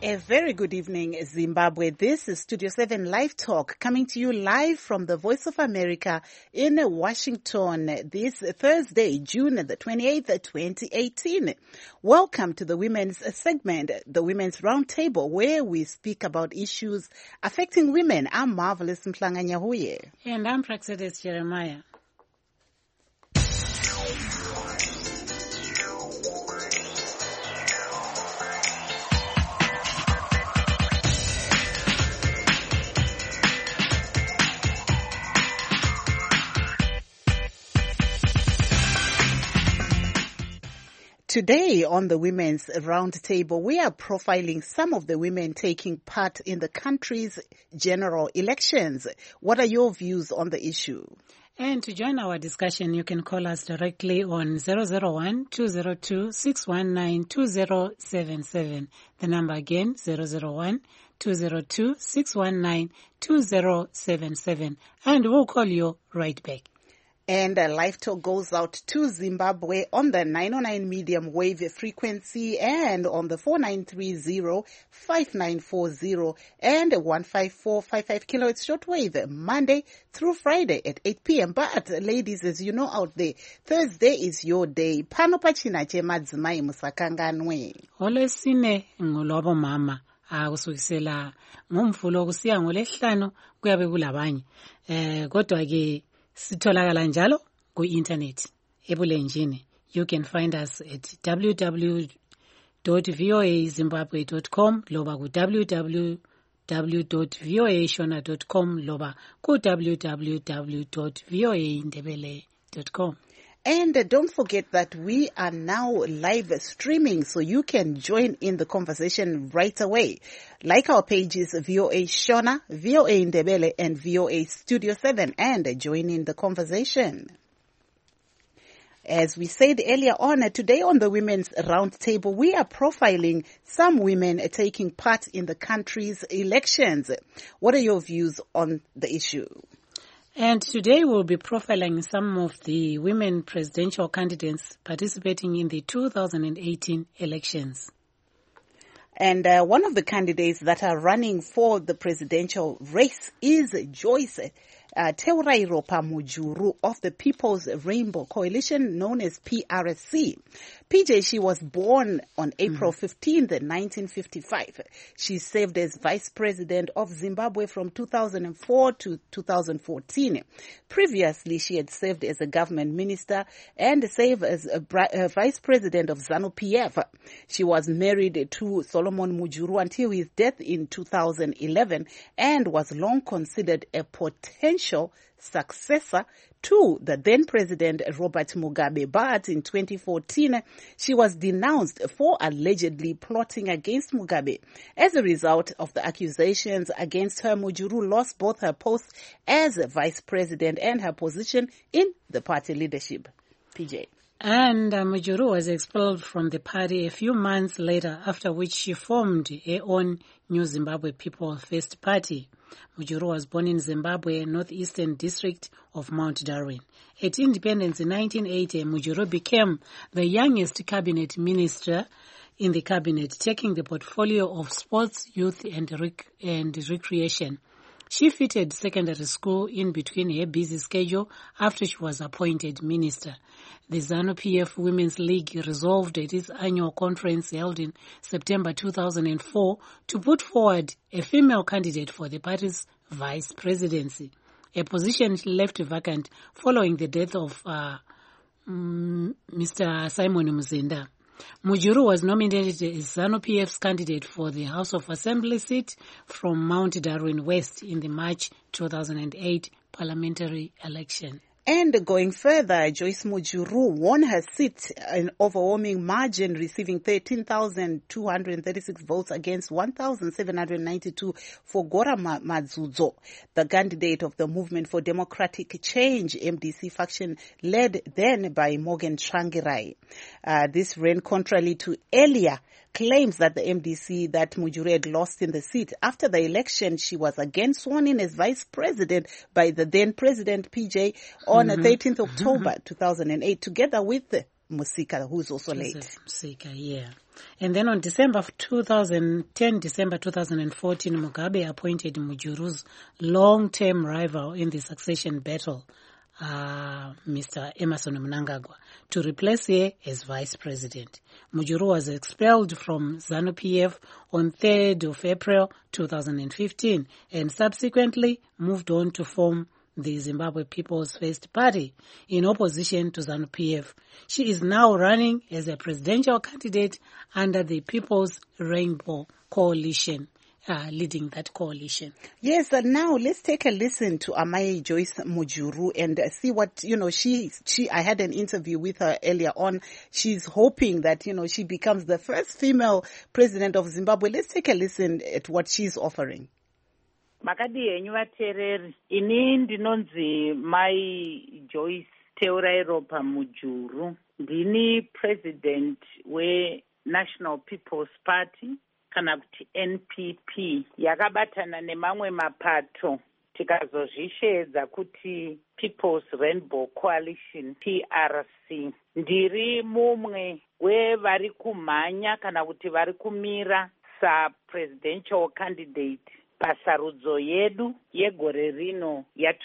A very good evening, Zimbabwe. This is Studio 7 Live Talk, coming to you live from the Voice of America in Washington this Thursday, June the 28th, 2018. Welcome to the Women's segment, the Women's Roundtable, where we speak about issues affecting women. I'm Marvelous Mhlanganyahuye. And I'm Praxedes Jeremiah. Today on the Women's Roundtable, we are profiling some of the women taking part in the country's general elections. What are your views on the issue? And to join our discussion, you can call us directly on 001-202-619-2077. The number again, 001-202-619-2077. And we'll call you right back. And Live Talk goes out to Zimbabwe on the 909 medium wave frequency and on the 4930-5940 and 15455 kilohertz shortwave Monday through Friday at 8 p.m. But ladies, as you know out there, Thursday is your day. Pano pachina che madzimai musakanganwe. Olwesine ngolwabo mama akusukisela ngomvulo kusiya ngoLwesihlanu kuyabe kulabanye. Kodwa ke sitholakala njalo ku-internet ebulenjini. You can find us at www.voazimbabwe.com loba ku www.voashona.com loba ku www.voaindebele.com. And don't forget that we are now live streaming, so you can join in the conversation right away. Like our pages, VOA Shona, VOA Indebele, and VOA Studio 7, and join in the conversation. As we said earlier on, today on the Women's Roundtable, we are profiling some women taking part in the country's elections. What are your views on the issue? And today we'll be profiling some of the women presidential candidates participating in the 2018 elections. And one of the candidates that are running for the presidential race is Joyce Teurairopa Mujuru of the People's Rainbow Coalition, known as PRC. PJ, she was born on April 15th, 1955. She served as Vice President of Zimbabwe from 2004 to 2014. Previously, she had served as a government minister and served as a Vice President of ZANU-PF. She was married to Solomon Mujuru until his death in 2011 and was long considered a potential successor to the then President Robert Mugabe. But in 2014, she was denounced for allegedly plotting against Mugabe. As a result of the accusations against her, Mujuru lost both her post as Vice President and her position in the party leadership. PJ. And Mujuru was expelled from the party a few months later, after which she formed her own New Zimbabwe People First Party. Mujuru was born in Zimbabwe, northeastern district of Mount Darwin. At independence in 1980, Mujuru became the youngest cabinet minister in the cabinet, taking the portfolio of sports, youth and recreation. She fitted secondary school in between her busy schedule after she was appointed minister. The ZANU-PF Women's League resolved at its annual conference held in September 2004 to put forward a female candidate for the party's vice presidency, a position left vacant following the death of Mr. Simon Muzenda. Mujuru was nominated as ZANU-PF's candidate for the House of Assembly seat from Mount Darwin West in the March 2008 parliamentary election. And going further, Joyce Mujuru won her seat in overwhelming margin, receiving 13,236 votes against 1,792 for Gora Madzudzo, the candidate of the Movement for Democratic Change, MDC faction, led then by Morgan Tsvangirai. This ran contrary to earlier claims that the MDC that Mujuru had lost in the seat. After the election, she was again sworn in as vice president by the then president PJ on 13th October 2008, together with Musika, who's also late. Musika, yeah. And then on December 2014, Mugabe appointed Mujuru's long-term rival in the succession battle, Mr. Emmerson Mnangagwa, to replace her as vice president. Mujuru was expelled from ZANU-PF on 3rd of April 2015 and subsequently moved on to form the Zimbabwe People's First Party in opposition to ZANU-PF. She is now running as a presidential candidate under the People's Rainbow Coalition, leading that coalition. Yes, now let's take a listen to Amai Joyce Mujuru and see what, I had an interview with her earlier on. She's hoping that, she becomes the first female president of Zimbabwe. Let's take a listen at what she's offering. Makadi henyu vateereri, ini ndinonzi Mai Joyce Teurairopa Mujuru. Ndini president we-National People's Party, kana kuti NPP, yakabatana nemamwe mapato tikazozvisheedza kuti People's Rainbow Coalition, PRC. Ndiri mumwe wevari kumhanya kana kuti vari kumira sa-presidential candidate pasarudzo yedu yegore rino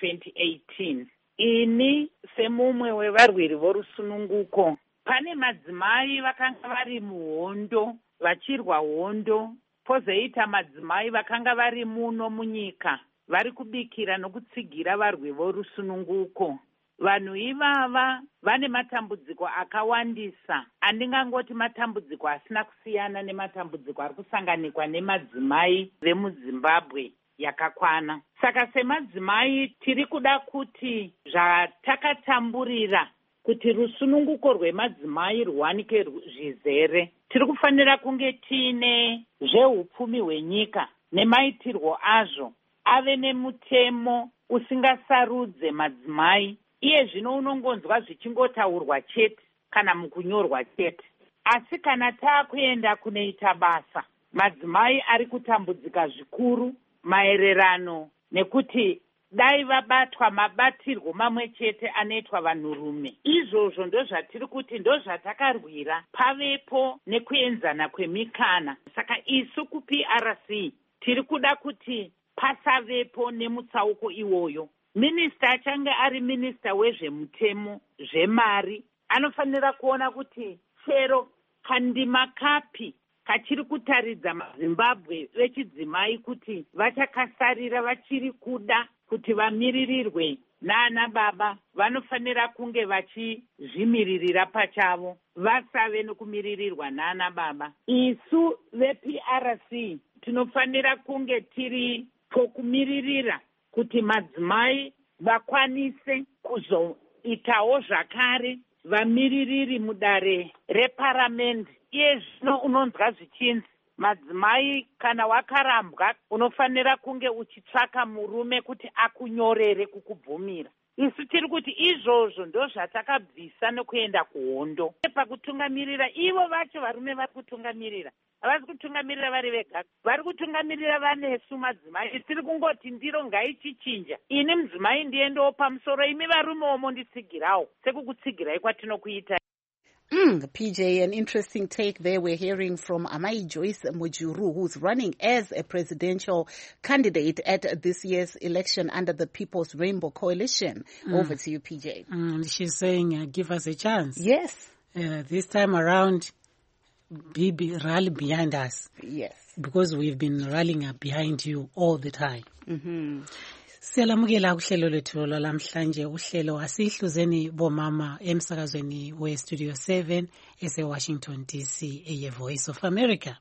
ya2018. Ini semumwe wevarwiri vorusununguko, pane madzimai vakanga vari muhondo vachirwa hondo, pozoita madzimai vakanga vari muno munyika vari kubikira nokutsigira varwi vorusununguko. Vanhu ivava vane matambudziko akawandisa, andingangoti matambudziko asina kusiyana nematambudziko ari kusanganikwa nemadzimai vemuZimbabwe yakakwana. Saka semadzimai tiri kuda kuti zvatakatamburira kuti rusununguko rwemadzimai rwanike zvizere, tiri kufanira kunge tiine zveupfumi hwenyika nemaitirwo azvo ave nemutemo usingasarudze madzimai. Iye zvino unongonzwa zvichingotaurwa chete kana mukunyorwa chete, asi kana taakuenda kunoita basa, madzimai ari kutambudzika zvikuru maererano nekuti dai vabatwa mabatirwo mamwe chete anoitwa vanhurume. Izvozvo ndozvatiri kuti ndozvatakarwira pavepo nekuenzana kwemikana. Saka isu ku-PRC tiri kuda kuti pasavepo nemutsauko iwoyo. Minista achange ari minista wezvemutemo zvemari anofanira kuona kuti chero kandima kapi kachiri kutaridza maZimbabwe vechidzimai kuti vachakasarira vachiri kuda kuti vamiririrwe naana baba, vanofanira kunge vachizvimiririra pachavo, vasave nokumiririrwa naana baba. Isu vePRC tinofanira kunge tiri pokumiririra kuti madzimai vakwanise kuzoitawo zvakare vamiririri mudare reparamende. Iye zvino unonzwa zvichinzi madzimai kana wakarambwa unofanira kunge uchitsvaka murume kuti akunyorere kukubvumira. Isu tiri kuti izvozvo ndozvatakabvisa nokuenda kuhondo. Pakutungamirira ivo vacho varume vari kutungamirira, havasi kutungamirira vari vega, vari kutungamirira vanesu madzimai. Tiri kungoti ndiro ngaichichinja, ini mudzimai ndiendewo pamusoro, imi varumewo monditsigirawo sekukutsigirai kwatinokuita. PJ, an interesting take there. We're hearing from Amai Joyce Mujuru, who's running as a presidential candidate at this year's election under the People's Rainbow Coalition. Over to you, PJ. She's saying, give us a chance. Yes. This time around, rally behind us. Yes. Because we've been rallying behind you all the time. Siyalamukela uhlelo lethu lamhlanje. Uhlelo asihluzeni bomama emsakazweni we-Studio 7 ese-Washington DC eye-Voice of America.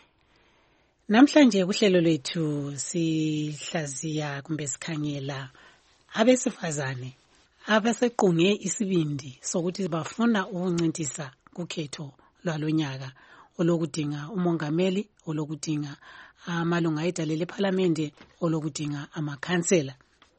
Namhlanje uhlelo lethu sihlaziya kumbe sikhangela abesifazane abasequnge isibindi sokuthi bafuna ukuncintisa kukhetho lwalonyaka olokudinga umongameli, olokudinga amalunga edale lephalamende, olokudinga amakhansela.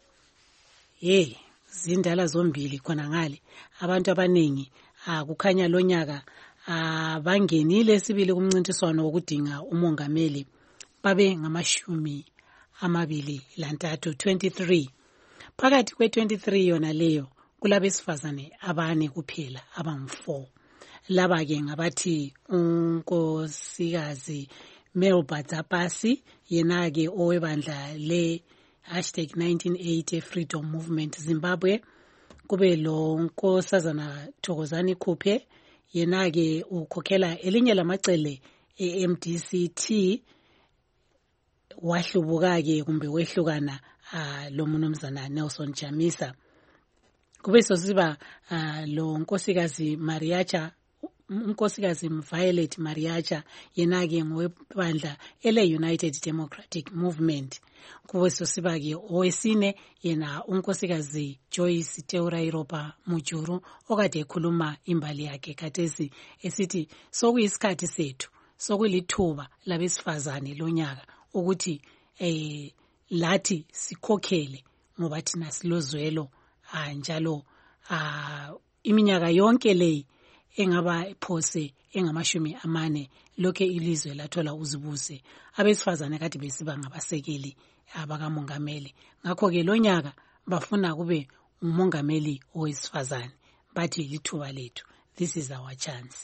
Zindala zombili khona ngale. Abantu abaningi kukhanya lonyaka bangenile sibili kumncintiswano wokudinga umongameli babe ngamashumi amabili lantathu 23. Phakathi kwe 23 yona leyo kulabesifazane abane kuphela abang4. laba ke ngabathi unkosikazi Melba Dzapasi yena ke owebandla le #1980 Freedom Movement Zimbabwe. Kube lo nkosazana Thokozani Khuphe yena ke ukhokhela elinye lamacele eMDCT wahlubuka ke kumbe wehlukana lo mnumzana Nelson Chamisa. Kube sosiba lo nkosikazi Mariacha unkosikazi Violet Mariacha yena ke ngowebandla ele-United Democratic Movement. Kube sosiba ke owesine yena unkosikazi Joyce Teurairopa Mujuru okade ekhuluma imbali yakhe khathesi esithi sokuyisikhathi sethu sokulithuba labesifazane lonyaka ukuthi lathi sikhokhele ngoba thina silozwelo njalo iminyaka yonke le engaba phose engamashumi 4 lokho ilizwe lathola uzibuse abesifazane kade besiba ngabasekeli abakamongameli. Ngakho ke lonyaka bafuna kube umongameli owesifazane bathi lithuba lethu, this is our chance.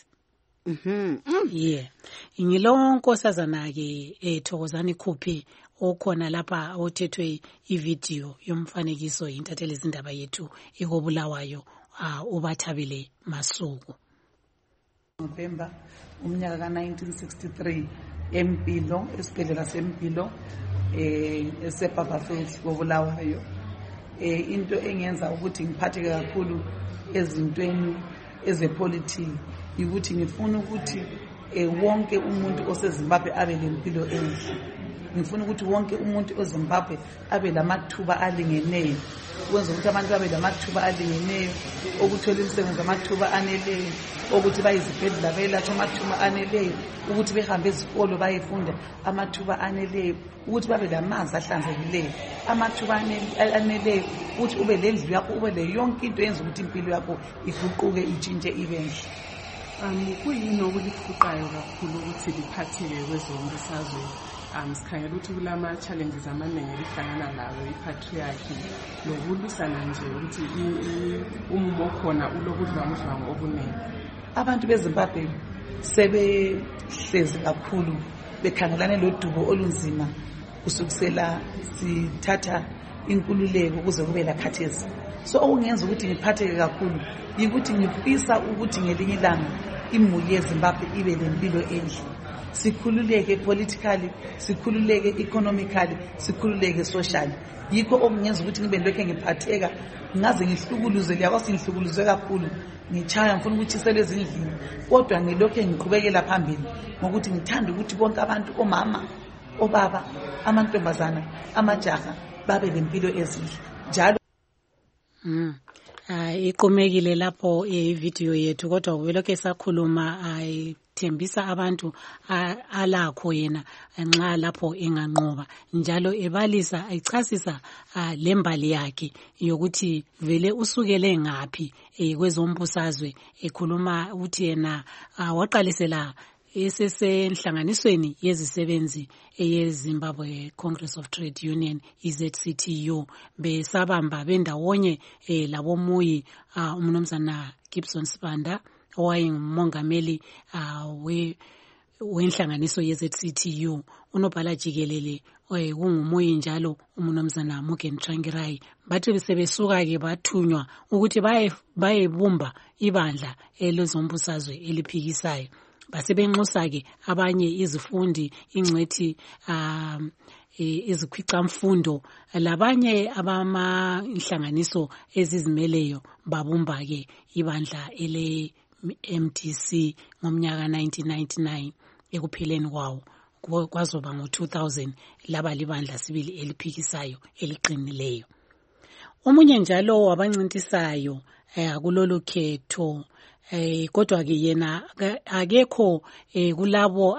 Yeah, ngilo nkosazana ke Thokozani Khuphe okhona lapha othethwe ivideo yomfanekiso intatheli izindaba yethu ekobulawayo ubathabile Masuku. November umnyaka ka 1963 eMpilo esibhedlela seMpilo eseBarberfield kobulawayo. Into engenza ukuthi ngiphatheke kakhulu ezintweni ezepolitiki ukuthi ngifuna ukuthi wonke umuntu oseZimbabwe abe lempilo enhle. Ngifuna ukuthi wonke umuntu oZimbabwe abe lamathuba alingeneyo. Ukwenza ukuthi abantu babe lamathuba alingeneyo, ukuthola imisebenzi amathuba aneleyo, ukuthi bayizibhedlela belatshwe amathuba aneleyo, ukuthi behambe ezikolo bayefunda amathuba aneleyo, ukuthi babe lamanzi ahlanzekileyo, amathuba aneleyo, ukuthi ube lendlu yakho, ube le yonke into yenza ukuthi impilo yakho iguquke itshintshe ibe enhle. Kuyini okuliphuqayo kakhulu ukuthi liphatheke kwezombusazwe? Sikhangela ukuthi kulama challenges amaningi lihlangana lawo ipatriarchy lokulwisana nje ukuthi umumo khona ulokudlwangudlwangu obuningi. Abantu beZimbabwe sebehlezi kakhulu bekhangelane lodubo olunzima kusukisela sithatha inkululeko kuze kube lakhathesi. So okungenza ukuthi ngiphatheke kakhulu yikuthi ngifisa ukuthi ngelinye ilanga imuli yeZimbabwe ibe lempilo enhle. Sikhululeke politically, sikhululeke economically, sikhululeke socially. Yikho okungenza ukuthi ngibe lokho ngiphatheka ngaze ngihlukuluze liyakwazi ngihlukuluze kakhulu ngichaya ngifuna ukuthi selezi endlini kodwa ngilokho ngiqhubekela phambili ngokuthi ngithanda ukuthi bonke abantu omama obaba amantombazana amajaha babe lempilo ezinhle njalo. Iqhumekile lapho ivideo yethu kodwa ubelokhe sakhuluma ayithembisa abantu alakho yena nxa lapho enganqoba njalo ebalisa ayichasisa lembali yakhe yokuthi vele usukele ngaphi kwezombusazwe ekhuluma ukuthi yena waqalisela esesenhlanganisweni yezisebenzi eyeZimbabwe Congress of Trade Union ZCTU besabamba bendawonye labomuyi umnumzana Gibson Sibanda owayengumongameli wenhlanganiso yeZCTU unobhala jikelele kungumuyi njalo umnumzana Mugen Trangirai bathi sebesuka ke bathunywa ukuthi bayebumba ibandla elezombusazwe eliphikisayo. Basebenxusa ke abanye izifundi ingcwethi izikhwicamfundo labanye abama inhlanganiso ezizimeleyo babumba ke ibandla ele MDC ngomnyaka 1999 ekupheleni kwawo kwazoba ngo2000 laba libandla sibili eliphikisayo eliqinileyo. Omunye njalo wabancintisayo kulolu khetho kodwa ke yena akekho kulabo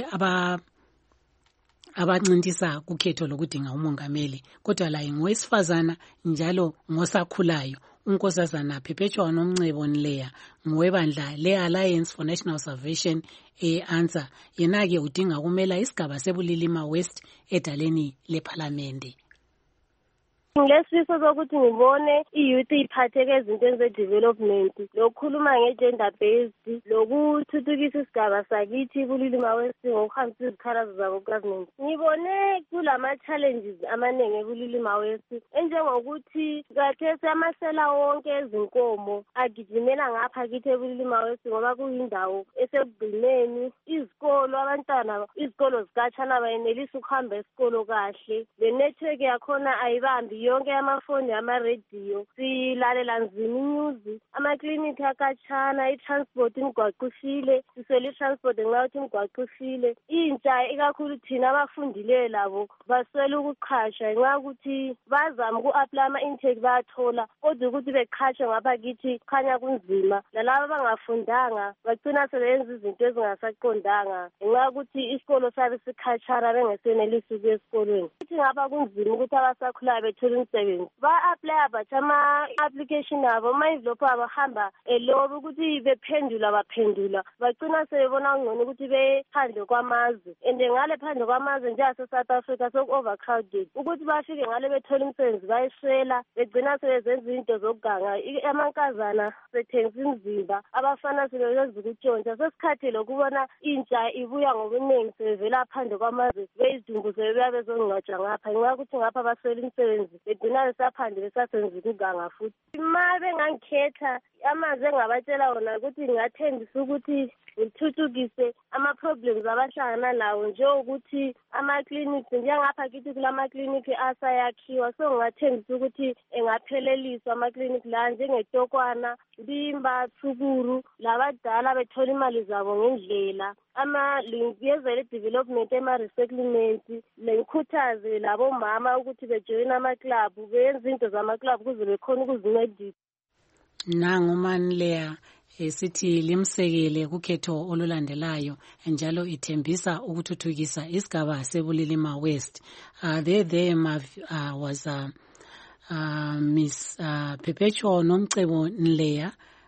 abancintisa kukhetho lokudinga umongameli kodwa la ngowesifazana njalo ngosakhulayo unkosazana Perpetua Nomncebo Nleya ngowebandla le-Alliance for National Salvation e-ANSA yena ke udinga kumela isigaba sebulilima West edaleni lephalamende. Ngilesifiso sokuthi ngibone i-youth iphatheke ezintweni ze-development, lokukhuluma nge-gender based, lokuthuthukisa isigaba sakithi kulilima west ngokuhambisa izikhalazo zabo ku-government. Ngibone kulama-challenges amaningi kulilima west enjengokuthi kathesi amasela wonke ezinkomo agijimela ngapha kithi kulilima west ngoba kuyindawo esekugcineni. Izikolo abantwana izikolo zikatshana bayenelisa ukuhamba esikolo kahle, le network yakhona ayibambi yonke amafoni ama-radio, silalela nzima inews, amaklinikhi akatshana, i-transport imigwaqo ifile, siswele i-transport ngenxa yokuthi imigwaqo ifile. Intsha ikakhulu thina abafundileyo labo baswele ukuqhasha ngenxa yokuthi bazama uku-aplaya ama-intake bayathola, kodwa ukuthi beqhashe ngapha kithi khanya kunzima. Nalabo abangafundanga bagcina sebenza izinto ezingasaqondanga ngenxa yokuthi isikolo sabe sikhatshana bengesenelisi ukuya esikolweni. Kuthi ngapha kunzima ukuthi abasakhulayo bethole umsebenzi. Ba-aplaya bathi ama-application abo ama-envelope abo hamba elobi ukuthi bephendula bagcina sebebona kungcono ukuthi bephandle kwamazwe. And ngale phandle kwamazwe njengase-South Africa soku-overcrowded ukuthi bafike ngale bethole umsebenzi bayiswela, begcina sebezenza izinto zokuganga. Amankazana sethengisa imizimba, abafana sebeyenza ukutshontsha. Sesikhathi lokubona intsha ibuya ngobuningi sebevela phandle kwamazwe beyizidumbu sebebuya bezongcwatshwa ngapha ngenxa yokuthi ngapha baswele imisebenzi begcina besaphandle besasenza ukuganga futhi. Ma bengangikhetha amazwi engabatshela wona ukuthi ngingathembisa ukuthi ngithuthukise ama-problems abahlangana lawo njengokuthi ama-clinics njengapha kithi kulama-clinic asayakhiwa, so ngingathembisa ukuthi engapheleliswa ama-clinic la njengetokwana, Mbimba, Thukuru, labadala bethola imali zabo ngendlela. Ngiyezele i-development ema-resettlement, ngikhuthaze labomama ukuthi bejoyine ama-club, benze into zama-club ukuze bekhona ukuzincedisa. Nangu Manleya sithi limsekele kukhetho olulandelayo njalo ithembisa ukuthuthukisa isigaba sebulilima west. There was Miss Perpetual Nomcebo Nleya,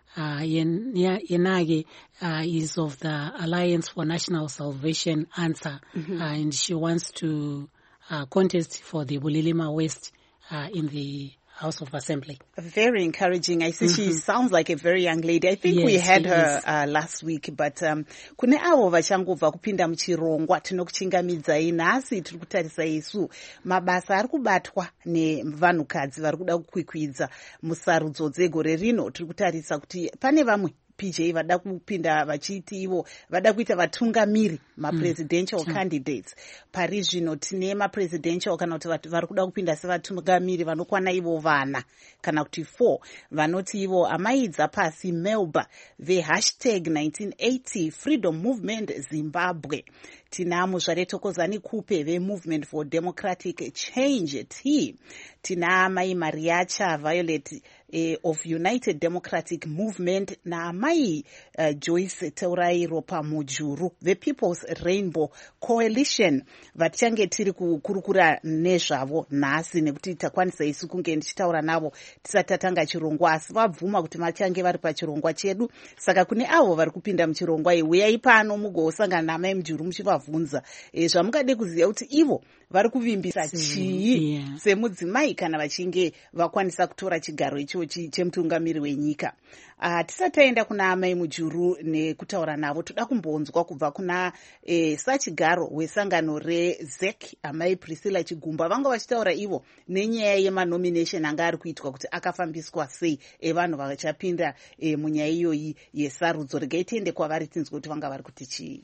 yenake is of the Alliance for National Salvation Answer, and she wants to contest for the Bulilima West in the House of Assembly. Very encouraging. I see she sounds like a very young lady. I think we had her last week, but kune avo vachangobva kupinda muchirongwa tinokuchingamidza nhasi tiri kutarisa isu mabasa ari kubatwa nevanhukadzi vari kuda kukwikwidza musarudzo dzegore rino. Tiri kutarisa kuti pane vamwe PJ vada kupinda vachiti ivo vada kuita vatungamiri ma-presidential candidates. Pari zvino tine ma-presidential kana kuti vatu vari kuda kupinda sevatungamiri vanokwana ivo vana kana kuti 4 vanoti ivo amaidza pasi Melba vehashtag 1980 Freedom Movement Zimbabwe. Tina Muzvare Tokozani Kupe ve-Movement for Democratic Change T. Tina Mai Mariacha Violet of United Democratic Movement na Mai Joyce Teurairo Mujuru the People's Rainbow Coalition. Vatichange tiri kukurukura nezvavo nhasi nekuti takwanisa isu kunge ndichitaura navo tisatatanga chirongwa asi vabvuma kuti machange vari pachirongwa chedu. Saka kune avo vari kupinda muchirongwa uyai pano mugosangana namai Mujuru muchivabvunza zvamungade kuziva kuti ivo vari kuvimbisa chii semudzimai kana vachinge vakwanisa kutora chigaro ichochi chemutungamiri wenyika. Tisati taenda kuna amai Mujuru nekutaura navo toda kumbonzwa kubva kuna sachigaro wesangano reZEC amai Priscilla Chigumba vanga vachitaura ivo nenyaya yemanomination anga ari kuitwa kuti akafambiswa sei evanhu vachapinda munyaya iyoyi yesarudzo. Regai tiende kwavari tinzwe kuti vanga vari kuti chii.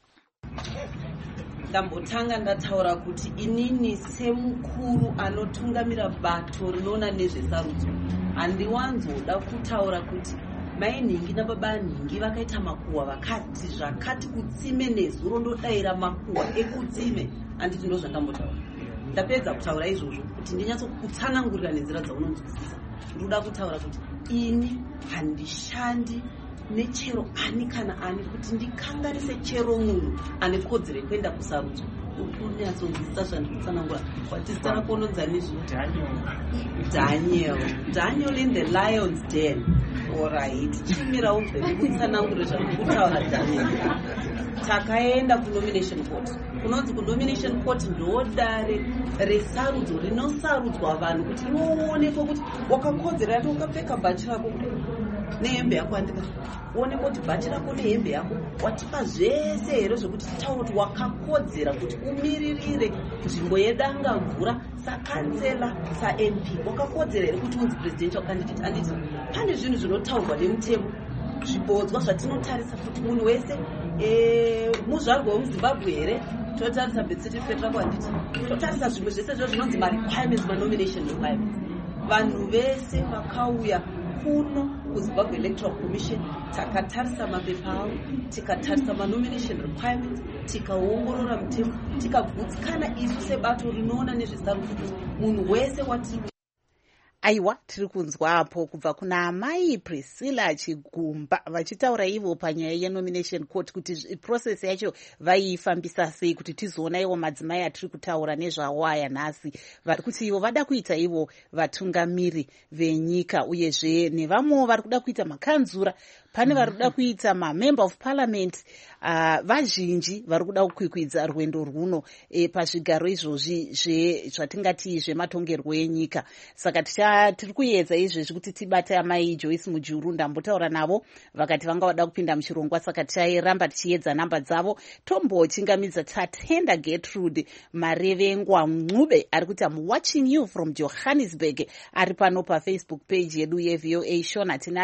Ndambotanga ndataura kuti inini semukuru anotungamira bato rinoona nezvesarudzo handiwanzoda kutaura kuti mai nhingi nababa nhingi vakaita makuhwa vakati zvakati kutsime nezuro ndodayira makuhwa ekutsime. Handiti ndo zvandambotaura. Ndapedza kutaura izvozvo kuti ndinyatsokutsanangurira nenzira dzaunonzwisisa. Ndoda kutaura kuti ini handishandi nechero ani kana ani kuti ndikanganise chero munhu ane kodzero yekuenda kusarudzo. unyatsonzwisisa zvandikutsanangura watizita rako unonzanizvo Daniel in the Lion's Den. Alright, chimira ubve kutsanangura zvandikutaura Daniel. Takaenda kunomination court. Kunonzi kunomination court ndodare resarudzo rinosarudzwa vanhu kuti iwoonekwe kuti wakakodzera yati ukapfeka bhachi rako nehembe yako andika uonekwe kuti bhachi rako nehembe yako watipa zvese here zvekuti titaura kuti wakakodzera kuti umiririre nzvimbo yedanga mvura sakansela saMP wakakodzera here kuti unzi presidential candidate. Anditi pane zvinhu zvinotaurwa nemutemo zvibodzwa zvatinotarisa kuti munhu wese muzvarwa wemuZimbabwe here totarisa birth certificate rako. Handiti totarisa zvimwe zvese zvo zvinonzi ma-requirements ma-nomination requirements. Vanhu vese vakauya kuno kuZimbabwe Electoral Commission takatarisa mapepa avo tikatarisa ma-nomination requirements tikaongorora mutemo tikagutsikana isu sebato rinoona nezvesarudzo kuti munhu wese watiri. Aiwa, tiri kunzwapo kubva kuna amai Priscilla Chigumba vachitaura ivo panyaya yenomination court kuti process yacho vaifambisa sei kuti tizoona ivo madzimai atiri kutaura nezvawo aya nhasi vari kuti ivo vada kuita ivo vatungamiri venyika uyezve nevamwewo vari kuda kuita makanzura pane vari kuda kuita mamember of parliament vazhinji vari kuda kukwikwidza rwendo rwuno pazvigaro izvozvi zvatingati zvematongerwo enyika. Saka tiri kuedza izvezvi kuti tibate amai Joyce Mujuru ndambotaura navo vakati vanga vada kupinda muchirongwa, saka tichairamba tichiedza namba dzavo. Tombochingamidza Tatenda Gertrude Marevengwa Mncube ari kuti I'm watching you from Johannesburg ari pano paFacebook page yedu yeVOA Shona. Tina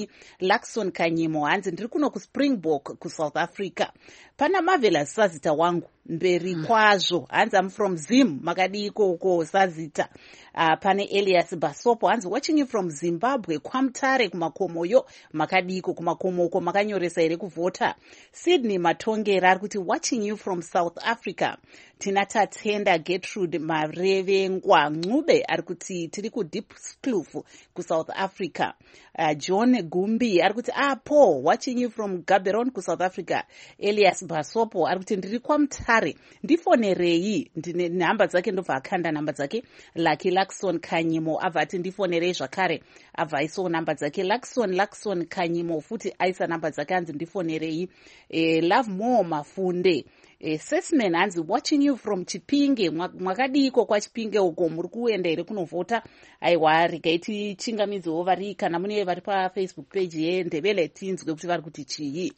Lakson Kanyimo hanzi ndiri kuno kuSpringbok kuSouth Africa. Pana Marvelous Sazita wangu mberi kwazvo hanzi I'm from Zim makadi ikoko Sazita. Pane Elias Basopo hanzi watching you from Zimbabwe Kwamtare kumakomoyo makadiko kumakomoko makanyoresa here kuvhota. Sydney Matongera ari kuti watching you from South Africa. Tina Tatenda Gertrude Marevengwa Mncube ari kuti tiri kuDiepskloof kuSouth Africa. John Gumbi ari kuti apo watching you from Gaborone kuSouth Africa. Elias Basopo ari kuti ndiri Kwamtare ndifonerei, ndine nhamba dzake ndobva akanda nhamba dzake. Lucky Lakson Kanyimo abva ati ndifonerei zvakare abva aisawo nhamba dzake. Lakson Kanyimo futi aisa nhamba dzake hanzi ndifonerei. Love More Mafunde Sesman hanzi watching you from Chipinge mwakadiko kwaChipinge uko muri kuenda here kunovhota. Aiwa regaiti chingamidzowo vari kana mune vari paFacebook page yeNdebele tinzwe kuti vari kuti chii.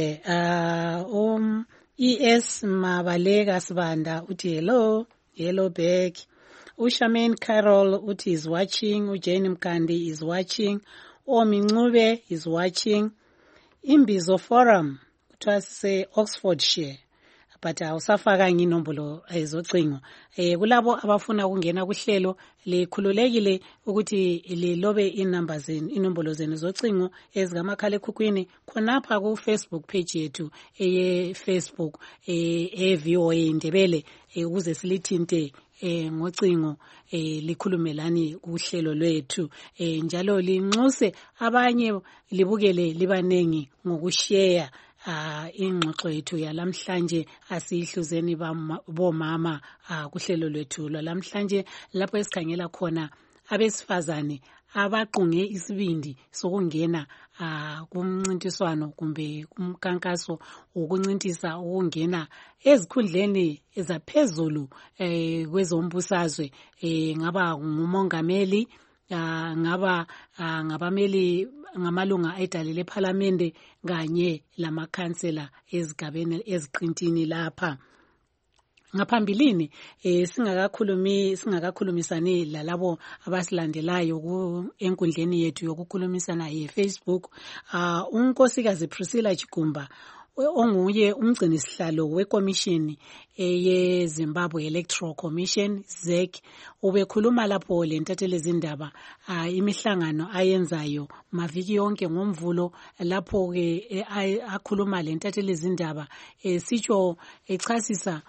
ES Mabaleka Sibanda uti hello back. Ushaman Carol uti is watching. Ujane Mkandi is watching. Omi Ncube is watching. Imbizo Forum utwase Oxfordshire but awusafaka inombolo ezocingo. Kulabo abafuna ukungena kuhlelo likhululekile ukuthi lilobe inombolo zenu zocingo ezikamakhala ekhukhwini khonapha ku Facebook page yethu Facebook eVOA Ndebele ukuze silithinte ngocingo likhulumelani kuhlelo lwethu njalo linxuse abanye libukele libanengi ngokushare ingxoxo yethu yalamhlanje asihluzeni bomama kuhlelo lwethu lamhlanje lapho esikhangela khona abesifazane abaqunge isibindi sokungena kumncintiswano kumbe kumkankaso wokuncintisa ukungena ezikhundleni ezaphezulu kwezombusazwe ngaba ngumongameli ngaba ngabameli ngamalunga edale leParliament kanye lamakhansela ezigabeni eziqintini lapha. Ngaphambilini singakakhulumisani lalabo abasilandelayo enkundleni yethu yokukhulumisana yeFacebook, unkosikazi Priscilla Chigumba onguye umgcinisihlalo weCommission yeZimbabwe Electoral Commission ZEC ubekhuluma lapho lentathelezindaba imihlangano ayenzayo maviki yonke ngomvulo lapho ke akhuluma lentathelezindaba sitsho echasisa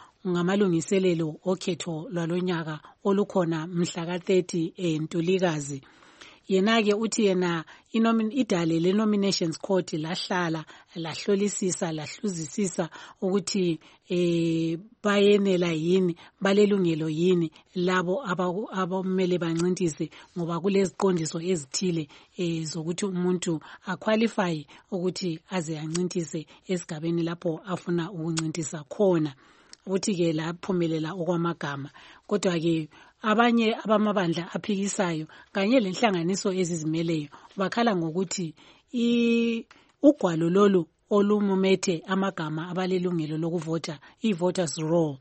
ngamalungiselelo okhetho lwalonyaka olukhona mhla ka 30 Ntulikazi. yena-ke uthi yena idale le-nominations court lahlala lahlolisisa lahluzisisa ukuthi bayenela yini balelungelo yini labo abamele bancintise ngoba kuleziqondiso ezithile zokuthi umuntu aqualify ukuthi aze ancintise esigabeni lapho afuna ukuncintisa khona ukuthi-ke laphumelela okwamagama. Kodwa-ke abanye abamabandla aphikisayo kanye lenhlanganiso ezizimeleyo bakhala ngokuthi ugwalo lolu olumumethe amagama abalelungelo lokuvota i-voters roll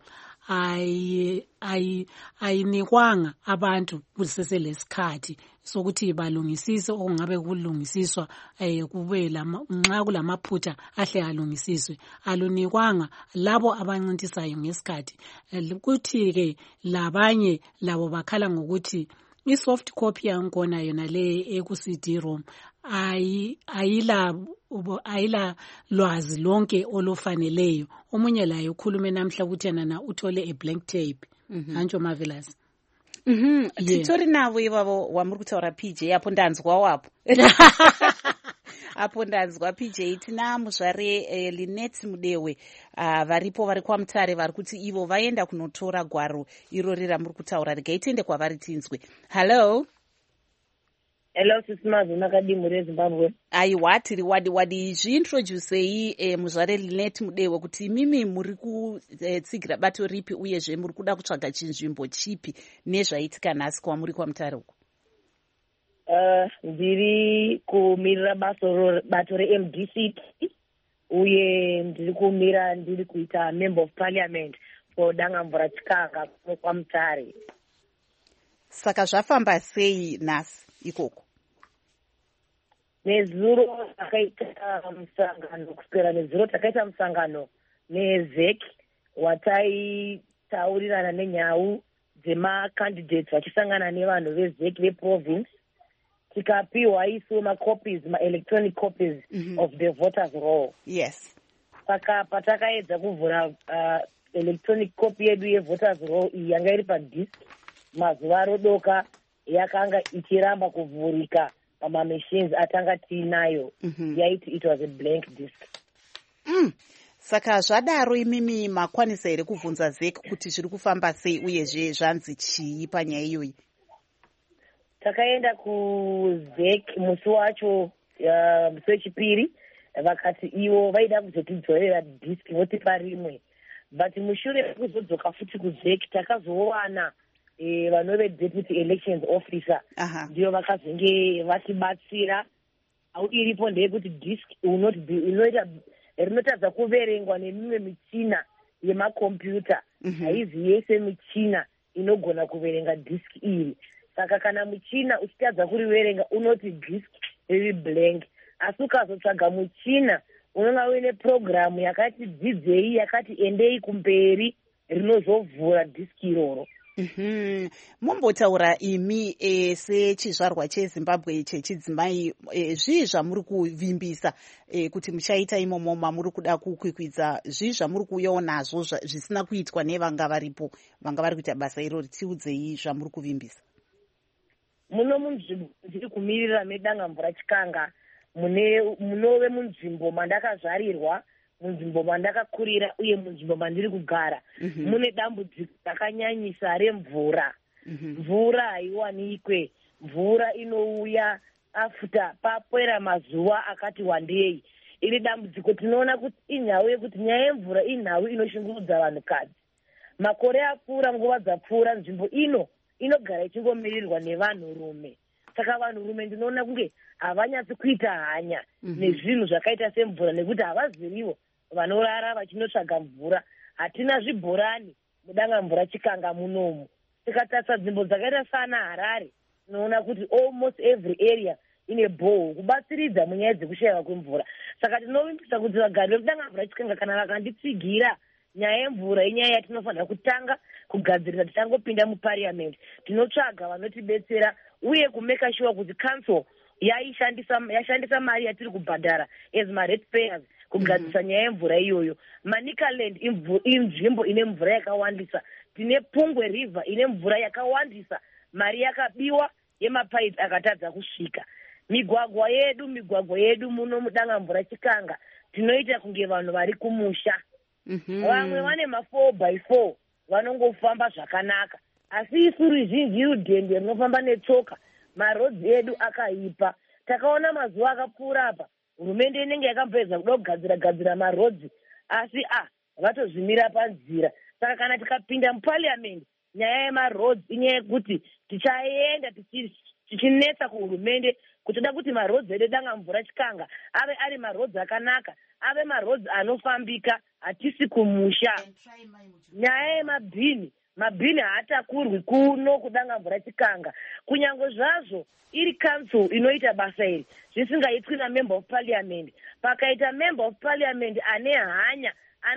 ayinikwanga abantu kuseselesikhathi sokuthi balungisise okungabe kulungisiswa kube nxa kulamaphutha ahle alungisiswe alunikwanga labo abancintisayo ngesikhathi. Kuthi-ke labanye labo bakhala ngokuthi i-soft copy yakhona yona le eku-CD-ROM ayila lwazi lonke olufaneleyo. Omunye laye ukhulume namhla ukuthi yena uthole a-blank tape. Hantsho Marvelous. Titori navo ivavo wamuri kutaura PJ apo ndanzwa wapo. Apo ndanzwa PJ tina muzvare Linet Mudewe varipo vari kwaMutare vari kuti ivo vaenda kunotora gwaro irori ramuri kutaura. Regai tiende kwavari tinzwe. Hello. Hello, Sismazi Makadimu reZimbabwe. Aiwa tiri wadi zviintroducei muzvare Linet Mudewe kuti imimi muri kutsigira bato ripi uyezve muri kuda kutsvaga chinzvimbo chipi nezvaitika nhasi kwamuri kwaMutare uko? Ndiri kumirira bato reMDC uye ndiri kuita member of parliament for Dangamvura Chikanga kwaMutare. Saka zvafamba sei nhasi ikoko? Nezuro takaita musangano kuswera nezuro takaita musangano neZEC wataitaurirana nenyau dzemacandidates vachisangana nevanhu veZEC veprovince tikapiwa isu macopies electronic copies of the voters roll. Yes. Saka patakaedza kuvhura electronic copy yedu yevoters roll iyi yanga iri padisk mazuva rodoka yakanga ichiramba kuvhurika pamamachines atanga tiinayo yaiti it was a blank disk. Saka zvadaro imimi makwanisa here kuvhunza ZEC kuti zviri kufamba sei uyezve zvanzi chii panyaya iyoyi? Takaenda kuZEC musi wacho musi wechipiri vakati ivo vaida kuzotidzorera disk votipa rimwe, but mushure mekuzodzoka futi kuZEC takazowana vanove deputy elections officer ndio vakazenge vatibatsira. Au iripo ndeyekuti disk rinotadza kuverengwa nemimwe michina yemakombiyuta, haizi yese michina inogona kuverenga disk iri. Saka kana muchina uchitadza kuriverenga unoti disk riri blank, asi ukazotsvaga muchina unonga uine programu yakati dzidzei yakati endei kumberi rinozovhura disk iroro. Mumbotaura imi sechizvarwa cheZimbabwe chechidzimai zvii zvamuri kuvimbisa kuti muchaita imomo mamuri kuda kukwikwidza, zvii zvamuri kuuyawo nazvo zvisina kuitwa nevanga varipo vanga vari kuita basa irori? Tiudzei zvamuri kuvimbisa. Muno munzvimbo ndiri kumirira meDangamvura Chikanga munove munzvimbo mandakazvarirwa, munzvimbo mandakakurira uye munzvimbo mandiri kugara mune dambudziko rakanyanyisa remvura. Mvura haiwanikwe, mvura inouya after papera mazuva akati wandei. Iri dambudziko tinoona kuti inhau yekuti nyaya yemvura inhau inoshungurudza vanhukadzi. Makore apfuura, nguva dzapfuura, nzvimbo inogara ichingomirirwa nevanhurume. Saka vanhurume ndinoona kunge havanyatsi kuita hanya nezvinhu zvakaita semvura nekuti havaziviwo vanorara vachinotsvaga mvura. Hatina zvibhorani muDangamvura Chikanga munomu. Tikatarisa nzvimbo dzakaita sana Harare tinoona kuti almost every area ine bhoho kubatsiridza munyaya dzekushayiwa kwemvura. Saka tinovimbisa kuti vagari vemuDangamvura Chikanga kana vakanditsigira nyaya yemvura inyaya yatinofanira kutanga kugadzirira tichangopinda muparliament. Tinotsvaga vanotibetsera uye kumeka sure kuti council yashandisa mari yatiri kubhadhara as ma-ratepayers kugadzirisa nyaya yemvura iyoyo. Manicaland inzvimbo ine mvura yakawandisa. Tine Pungwe River ine mvura yakawandisa. Mari yakabiwa yemapaipi akatadza kusvika. Migwagwa yedu muno mudangamvura Chikanga tinoita kunge vanhu vari kumusha. Vamwe vane ma4x4 vanongofamba zvakanaka, asi isu ruzhinji rudhende runofamba netsoka, marodzi edu akaipa. Takaona mazuva akapfuura apa hurumende inenge yakapedza kuda kugadzira marodzi, asi vatozvimira panzira. Saka kana tikapinda muparliament nyaya yemarodzi inyaya yekuti tichaenda tichinetsa kuhurumende kuti toda kuti marodzi edu Dangamvura Chikanga ave ari marodzi akanaka, ave marodzi anofambika, hatisi kumusha. Nyaya yemabhini haatakurwi kuno kudangamvura Chikanga, kunyange zvazvo iri council inoita basa iri zvisingaitwi namember of parliament. Pakaita member of parliament ane hanya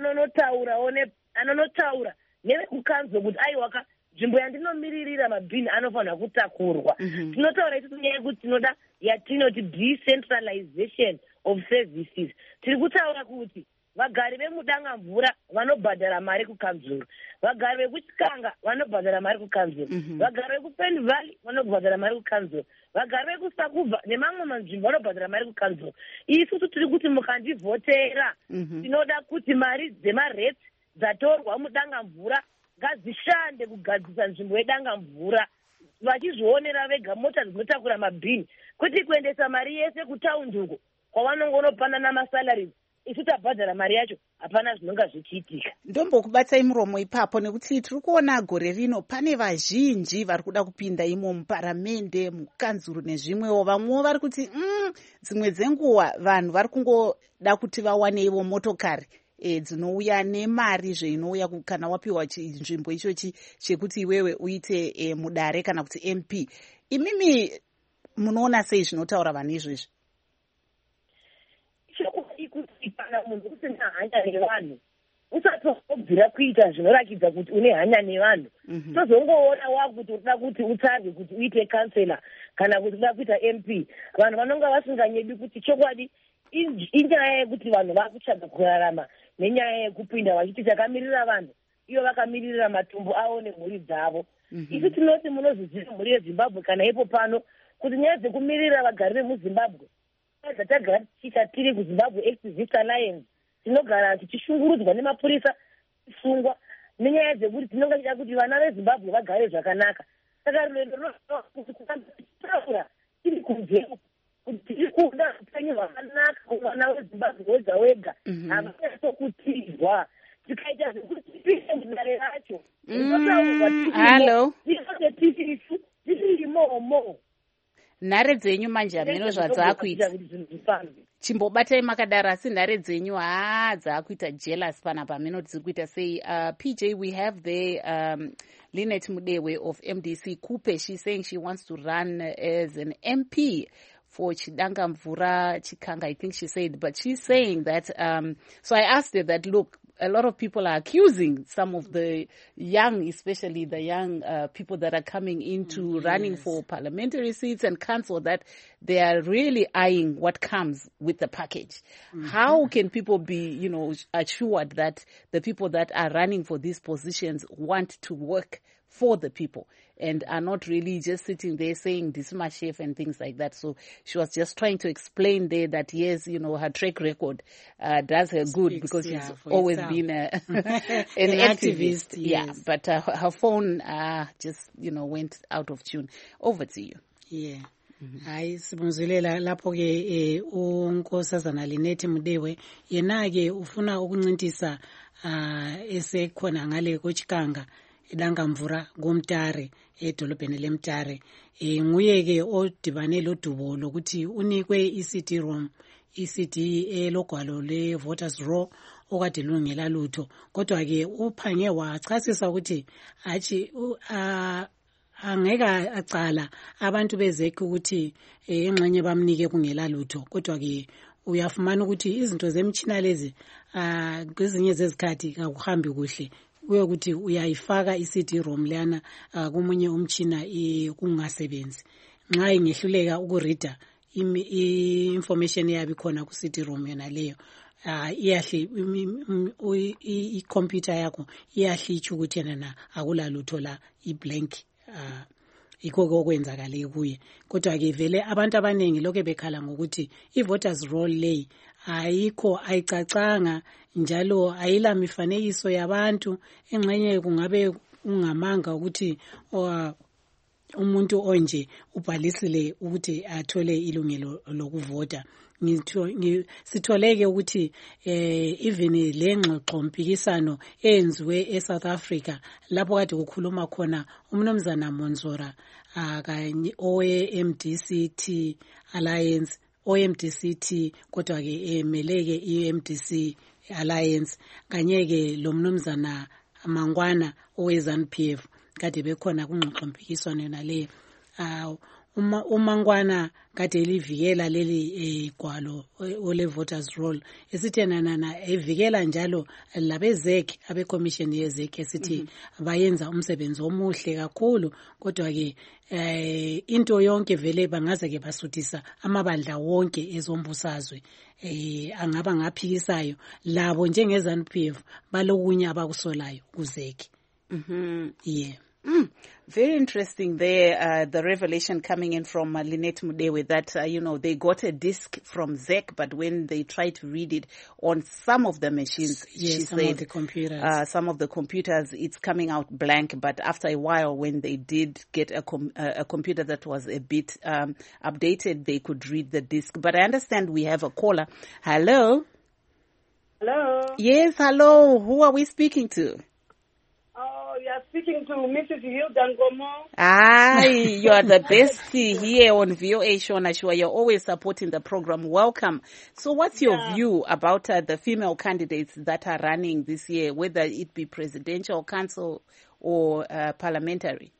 anonotaura nevekukanzo kuti aiwaka nzvimbo yandinomiririra mabhini anofanira kutakurwa. Tinotaura isusu nyaya yekuti tinoda yatinoti decentralization of services. Tiri kutaura kuti vagari vemudangamvura vanobhadhara mari kukanzuro, vagari vekuchikanga vanobhadhara mari kukanzuro, vagari vekuPend Valley vanobhadhara mari kukanzuro, vagari vekusakubva nemamwe manzvimbo vanobhadhara mari kukanzuro. Isusu tiri kuti mukandivhotera tinoda kuti mari dzemaretsi dzatorwa mudangamvura ngadzishande kugadzisa nzvimbo yedangamvura, vachizvionera vega mota dzinotakura mabhini, kwete kuendesa mari yese kutaundi uko kwavanongonopanana masalaries. Isu tabhadhara mari yacho hapana zvinonga zvichiitika. Ndombokubatsai muromo ipapo nekuti tiri kuona gore rino pane vazhinji vari kuda kupinda imo muparamende, mukanzuro nezvimwewo. Vamwewo vari kuti dzimwe dzenguva vanhu vari kungoda kuti vawaneivo motokari dzinouya nemari zvainouya kana wapiwa nzvimbo ichochi chekuti iwewe uite mudare kana kuti MP. Imimi munoona sei zvinotaura vanhu izvezvi? Kana munhu usina hanya nevanhu usati wabvira kuita zvinorakidza kuti une hanya nevanhu, tozongoona wakuti unoda kuti utsarwe kuti uite kansela kana kuti unoda kuita MP. Vanhu vanonga vasinganyedi kuti chokwadi inyaya yekuti vanhu vakutsvaga kurarama nenyaya yekupinda vachiti takamirira vanhu, iyo vakamirira matumbu avo nemhuri dzavo. Isu tinoti munozviziva mhuri yeZimbabwe kana ipo pano kuti nyaya dzekumirira vagari vemuZimbabwe dzatagara tichiita tiri kuZimbabwe Activist Alliance tinogara tichishungurudzwa nemapurisa kusungwa nenyaya dzekuti tinonga tichida kuti vana veZimbabwe vagare zvakanaka. Saka rwendo rinotaura tiri kunze kuti tiri kuda upenyu hwakanaka kuvana veZimbabwe wega wega, havanasokutirwa. Tikaita zvekuti tipinde mudare racho halo tirimomo nhare dzenyu manje hameno zvadzakuita chimbobatai makadaro, asi nhare dzenyu dzakuita jealous panapa hameno dziri kuita sei. PJ, we have there Lynette Mudewe of MDC Kupe. She's saying she wants to run as an MP for Chidangamvura Chikanga, I think she said, but she's saying that so I asked her that, look, a lot of people are accusing some of the young, especially the young people that are coming into running for parliamentary seats and council, that they are really eyeing what comes with the package. How can people be, assured that the people that are running for these positions want to work for the people and are not really just sitting there saying this is my chef and things like that? So she was just trying to explain there that yes, her track record does her good because she's always been an activist. Yes. Yeah, but her phone just went out of tune. Over to you. Yeah. Hayi sibongezelela lapho ke unkosazana Lynette Mudewe yena ke ufuna ukuncintisa esekhona ngale koChikanga eDangamvura ngomtare edolobheni leMtare. Nguye ke odibane lodubo lokuthi unikwe ECD elogwalo le voters roll okade lungela lutho, kodwa ke uphange wachasisa ukuthi athi angeke acala abantu bezeke ukuthi engxenye bamnike kungela lutho, kodwa ke uyafumana ukuthi izinto zemtshina lezi kwezinye zezikhathi akuhambi kuhle, kuye ukuthi uyayifaka iCD-ROM lana kumunye umtshina kungasebenzi. Nxa ingehluleka ukurida information yabi khona ku CD-ROM yona leyo, iyahle i-computer yakho iyahle ithi ukuthi yena akula lutho la, i-blank ikho okwenzakale kuye. Kodwa ke vele abantu abaningi lokho bekhala ngokuthi i-voters roll lay ayikho ayicacanga njalo ayila mifanekiso yabantu, engxenye kungabe ungamanga ukuthi umuntu onje ubhalisile ukuthi athole ilungelo lokuvota. Sitholeke ukuthi even le ngxoxo mpikisano eyenziwe eSouth Africa lapho kade kukhuluma khona umnumzana Monzora kanye owe-MDCT Alliance oMDCT kodwa ke emeleke iMDC Alliance kanye ke lo mnumzana Mangwana oweZANU-PF kade bekhona kungxoxo mpikiswano nale uMangwana kade livikela leli gwalo ole voters roll esithenana evikela njalo labezek abe commission yezek esithi bayenza umsebenzi omuhle kakhulu. Kodwa ke into yonke vele bangaze ke basuthisa amabandla wonke ezombusazwe angaba ngaphikisayo labo njengeZANU-PF balokunye abakusolayo kuzeki. Yeah. Very interesting there, the revelation coming in from Lynette Mudewe that, they got a disc from ZEC, but when they tried to read it on some of the machines, yes, she some said, of the computers. Some of the computers, it's coming out blank, but after a while, when they did get a computer that was a bit updated, they could read the disc. But I understand we have a caller. Hello? Hello? Yes, hello. Who are we speaking to? You are speaking to Mrs. Hilda Ngomo. You are the bestie here on VOA Shona Shua. You're always supporting the program. Welcome. So what's your view about the female candidates that are running this year, whether it be presidential, council, or parliamentary?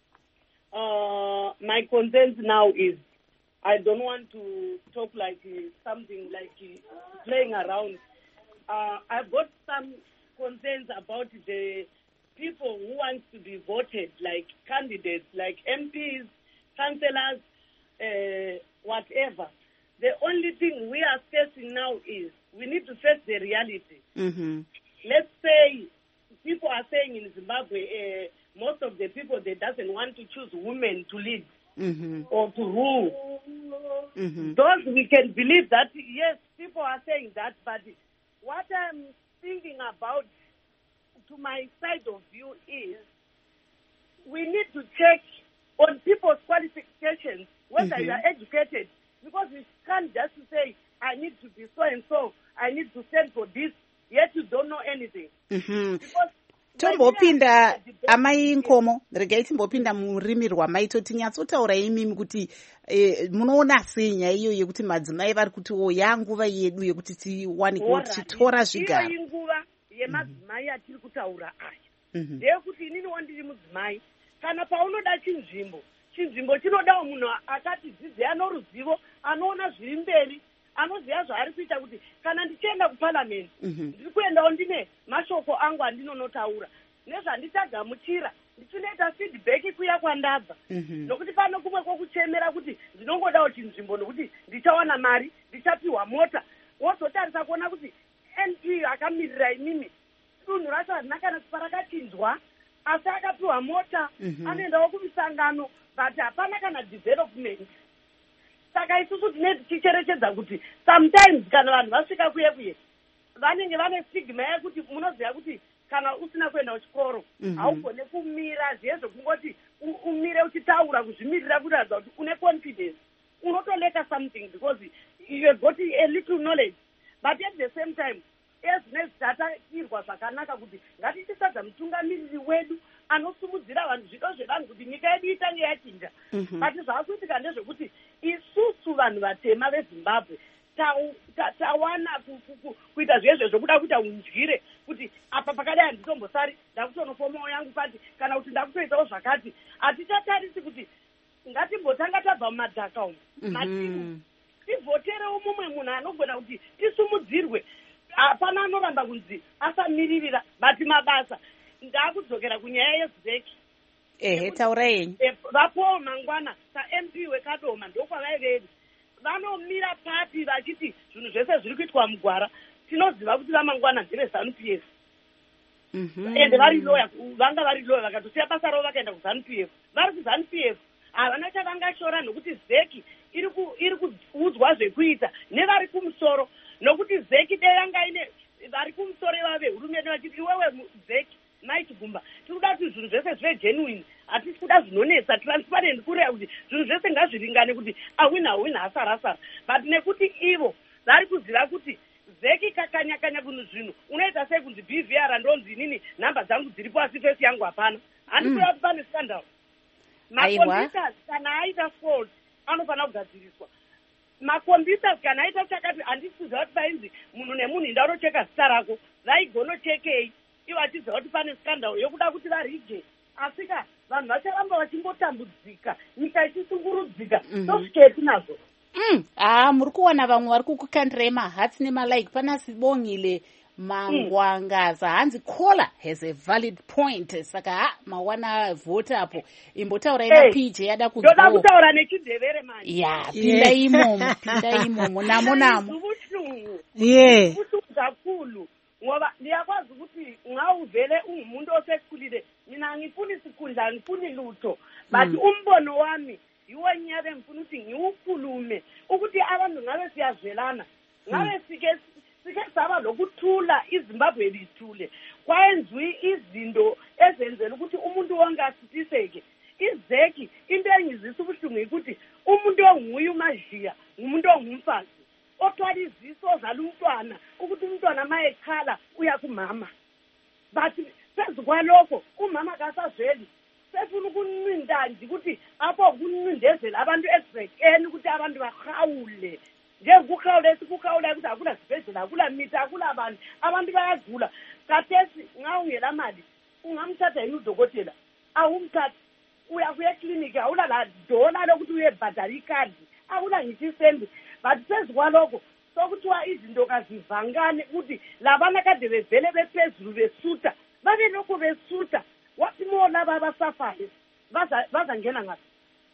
My concerns now is I don't want to talk like something like playing around. I've got some concerns about the people who want to be voted, like candidates, like MPs, councillors, whatever. The only thing we are facing now is we need to face the reality. Let's say people are saying in Zimbabwe, most of the people, they doesn't want to choose women to lead or to rule. Those we can believe that, yes, people are saying that, but what I'm thinking about to my side of view is we need to check on people's qualifications, whether you are educated, because we can't just say, I need to be so and so, I need to stand for this, yet you don't know anything. Tombopinda amai inkomo regai timbopinda murimi rwamai toti nyatsotaura imimi kuti munoona sei nyaya iyo yekuti madzimai vari kuti yanguva yedu yekuti tiwanikwe tichitora zvigaro. Iyo inguva yemadzimai atiri kutaura aya ndeyekuti inini wandiri mudzimai kana paunoda chinzvimbo chinodawo munhu akati dzidzi anoruzivo anoona zviri mberi anoziva zvaari kuita kuti kana ndichienda kuparliament ndiri kuendawo ndine mashoko angu andinonotaura nezvanditagamuchira ndichinoita feedback kuya kwandabva nokuti pano kumwe kwokuchemera kuti ndinongodawo chinzvimbo nokuti ndichawana mari ndichapiwa mota wozotarisa kuona kuti NP akamirira imimi dunhu racho harina kana kupa rakachinjwa asi akapiwa mota anoendawo kumisangano but hapana kana development. Saka isusu tine tichicherechedza kuti sometimes kana vanhu vasvika kuye vanenge vane stigma yekuti munoziva kuti kana usina kuenda kuchikoro haugone kumira zviye zvekungoti umire uchitaura kuzvimirira kuratidza kuti une confidence unotoleka something because you have got a little knowledge, but at the same time ezvinezvi tatakirwa zvakanaka kuti ngatichisadza mutungamiriri wedu anosumudzira vanhu zvido zvevanhu kuti nyika yedu itange yachinja. But zvaakuitika ndezvekuti isusu vanhu vatema veZimbabwe tawana kuita zvezvo zvokuda kuita undyire kuti apa pakadai handitombosari ndakutonofomawo yangu pati kana kuti ndakutoitawo zvakati. Hatichatarisi kuti ngatimbotanga tabva mumadhaka umu matimu tivhoterewo mumwe munhu anogona kuti tisumudzirwe. Hapana anoramba kunzi asamiririra bati mabasa. Ndakudzokera kunyaya yezeki taura yenyu vapowo Mangwana saMP weKadoma ndokwavaiveri vanomira pati vachiti zvinhu zvese zviri kuitwa mugwara tinoziva kuti vaMangwana ndeve ZANU-PF ende vari loya vanga vari loya vakatosiya basa ravo vakaenda kuZANU-PF vari kuZANU-PF havana chavangashora nokuti zeki iri kuudzwa zvekuita nevari kumusoro, nokuti zeki dei yanga ine vari kumusoro vave hurumende vachiti iwewe zeki maitugumba tiri kuda kuti zvinhu zvese zvive genuine, hatisi kuda zvinonetsa, transparent, kureva kuti zvinhu zvese ngazviringane kuti awina asarasara. But nekuti ivo vari kuziva kuti zeki kakanya kunhu zvinhu unoita sei kunzi BVR ndonzi inini nhamba dzangu dziripo asi fesi yangu hapana, handikuda kuti pane scandal. Makombiyutas kana aita fault anofanira kugadziriswa. Makombiyutas kana aita chakati handisi kuziva kuti painzi munhu nemunhu indarocheka zita rako vaigonochekei ivo achiziva kuti pane scandal yokuda kuti varige. Asika vanhu vacharamba vachimbotambudzika, nyika ichisungurudzika, tosviketi nazvo. Muri kuona vamwe vari kukukandirai mahatsi nemalike. Pana Sibongile Mangwangaza hanzi caller has a valid point, saka mawana vote apo imbotaurai naPJ yada kudzwa. Ndoda kutaura nechidevere manje. Ya, pinda imomo namo. Kakhulu ngoba ndiyakwazi ukuthi nxa uvele ungumuntu osekhulile mina angifuni sikhundla angifuni lutho, but umbono wami yiwo nyabe ngifuna ukuthi ngiwukhulume ukuthi abantu ngabe siyazwelana, ngabe sike saba lokuthula iZimbabwe lithule, kwayenziwe izinto ezenzela ukuthi umuntu wonke asithiseke. Izeki into engizisa ubuhlungu ukuthi umuntu onguye uMajiya ngumuntu ongumfazi othwala iziso ozala umntwana ukuthi umntwana ma ekhala uya kumama, but phezu kwalokho umama kasazweli sefuna ukuncinda nje ukuthi apho kuncindezela abantu ezibhekeni ukuthi abantu bahawule njengokukawula esikukawula ukuthi akula sibhedlela akula mithi akula abantu bayagula. Kathesi nxa ungela mali ungamthatha yini udokotela? Awumthatha, uya kuye ekliniki awula la dola lokuthi uyebhadala ikhadi, akula ngithi isendi. But phezu kwalokho sokuthiwa izinto kazivangane ukuthi labana kade bevele bephezulu besuta babe lokhu besuta, wathi mo laba abasafayo bazangena ngaphi?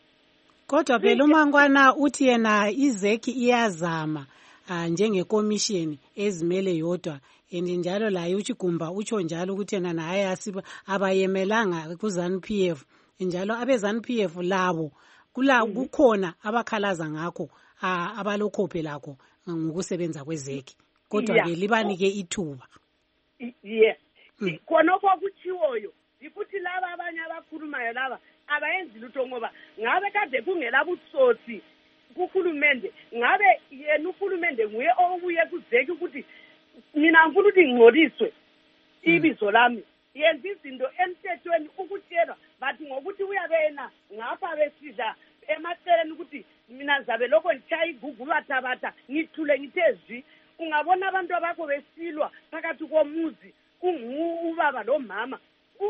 Kodwa phela uMangwana uthi yena izeki iyazama njengekomishini ezimele yodwa, njalo laye uChigumba utsho njalo ukuthi yena naye abayemelanga kuZANU-PF, njalo abeZANU-PF labo kukhona abakhalaza ngakho abalokho phela ngokusebenza kwezeki, kodwa ke libanike ithuba. Yes, khonokho kutshiwoyo yikuthi laba abanye abakhulumayo laba abayenzi lutho ngoba ngabe kade kungela butsotsi kuhulumende, ngabe yena uhulumende nguye obuye kuzeki ukuthi mina ngifuna ukuthi ngcoliswe ibizo lami, yenza izinto emthethweni ukutshelwa, but ngokuthi uyabena ngapha besidla emaceleni ukuthi mina zabe lokho ngitshaya igugu bathabata ngithule ngithezwi. Ungabona abantu abakho besilwa phakathi komuzi ubaba nomama,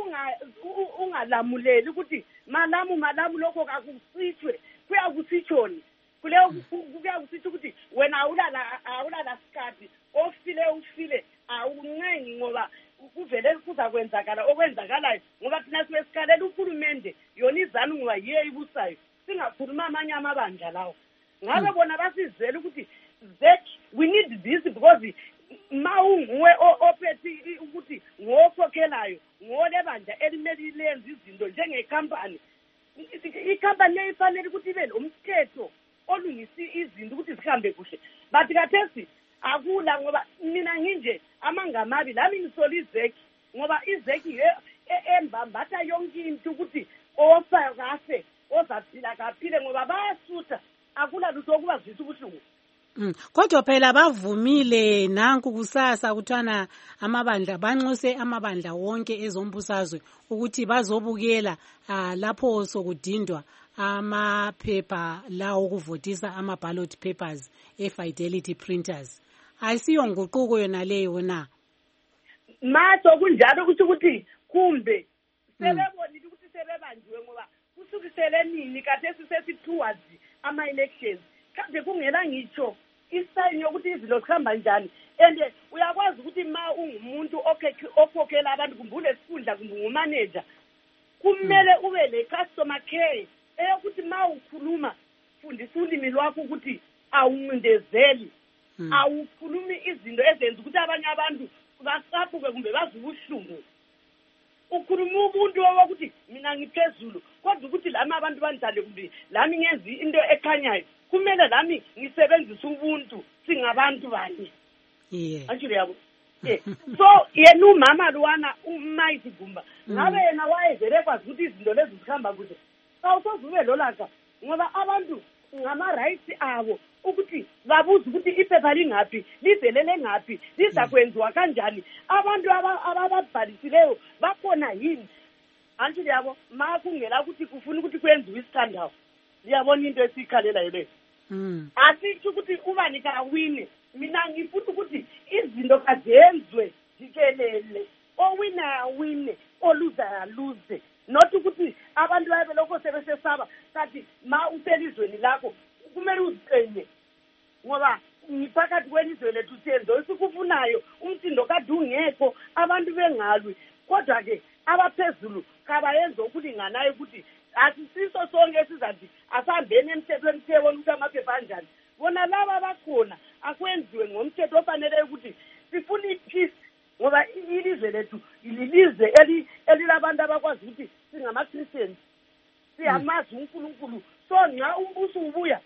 ungalamuleli ukuthi malamu lokho kakusitshwe, kuyakusitshoni kuyakusitsho ukuthi wena awulala sikhathi ufile awuncengi ngoba kuvele kuza kwenzakala okwenzakalayo, ngoba thina sibesikhalela uhulumende yona iZANU ngoba yiyo ibusayo, singakhuluma amanye amabandla lawo. Ngabe bona basizele ukuthi zeki we need this because ma unguwe ophethe ukuthi ngokhokhelayo ngole bandla elimele lenza izinto njengekhampani, ikhampani le ifanele ukuthi ibe lomthetho olungisi izinto ukuthi zihambe kuhle. But kathesi akula, ngoba mina nginje amangamabi lami ngisola izeki ngoba izeki embambatha yonke into ukuthi ofayo kahle ozaphila kaphile ngoba bayasutha, akula lutho okubazisa ubuhlungu. Kodwa phela bavumile nanku kusasa kuthana amabandla banxuse amabandla wonke ezombusazwe ukuthi bazobukela lapho sokudindwa amaphepha lawo okuvotisa ama-ballot papers e-Fidelity Printers. Ayisiyo nguquko yona leyo na? Maso kunjalo ukuthi kumbe sebebonile ukuthi sebebanjiwe ngoba kusukisele nini kathesi sesi-towards ama-elections kade kungela ngitsho isayini yokuthi izinto zihamba njani. And uyakwazi ukuthi ma ungumuntu okhokhela abantu kumbe ulesikhundla kumbe ngumanager kumele ube le-customer care eyokuthi ma ukhuluma fundisa ulimi lwakho ukuthi awuncindezeli, awukhulumi izinto ezenza ukuthi abanye abantu basaphuke kumbe bazubuhlungu. ukhuluma ubuntu wokuthi mina ngiphezulu kodwa ukuthi lami abantu bandithande kumbi lami ngenzi into ekhanyayo kumele lami ngisebenzise ubuntu singabantu banye actually yabo so yena umama luwana uMighty Gumba ngabe yena wayevele kwazi ukuthi izinto lezi zikhamba kuhle awusozube lolaka ngoba abantu ngama-rights abo ukuthi babuze ukuthi iphepha lingaphi livelele ngaphi lizakwenziwa kanjani abantu ababhalisileyo bakhona yini anti yabo ma kungela ukuthi kufuna ukuthi kwenziwe isithandawo liyabona into esiyikhalelayo leyo asitsho ukuthi ubani kawine mina ngifuna ukuthi izinto kazenzwe jikelele owina awine oluza aluze not ukuthi abantu babe lokho sebesesaba kathi ma uselizweni lakho kumele uziqenye ngoba ngiphakathi kwelizwe lethu senzo esikufunayo umsindo kade ungekho abantu bengalwi kodwa ke abaphezulu kabayenza ukulinganayo ukuthi asisiso sonke sizathi asambeni emthethweni siyebona ukuthi amaphepha anjani bona laba bakhona akwenziwe ngomthetho ofanele ukuthi sifuna ipeace ngoba ilizwe lethu ilizwe elilabantu abakwazi ukuthi singama-Christians siyamazi uNkulunkulu so nxa umbuso ubuya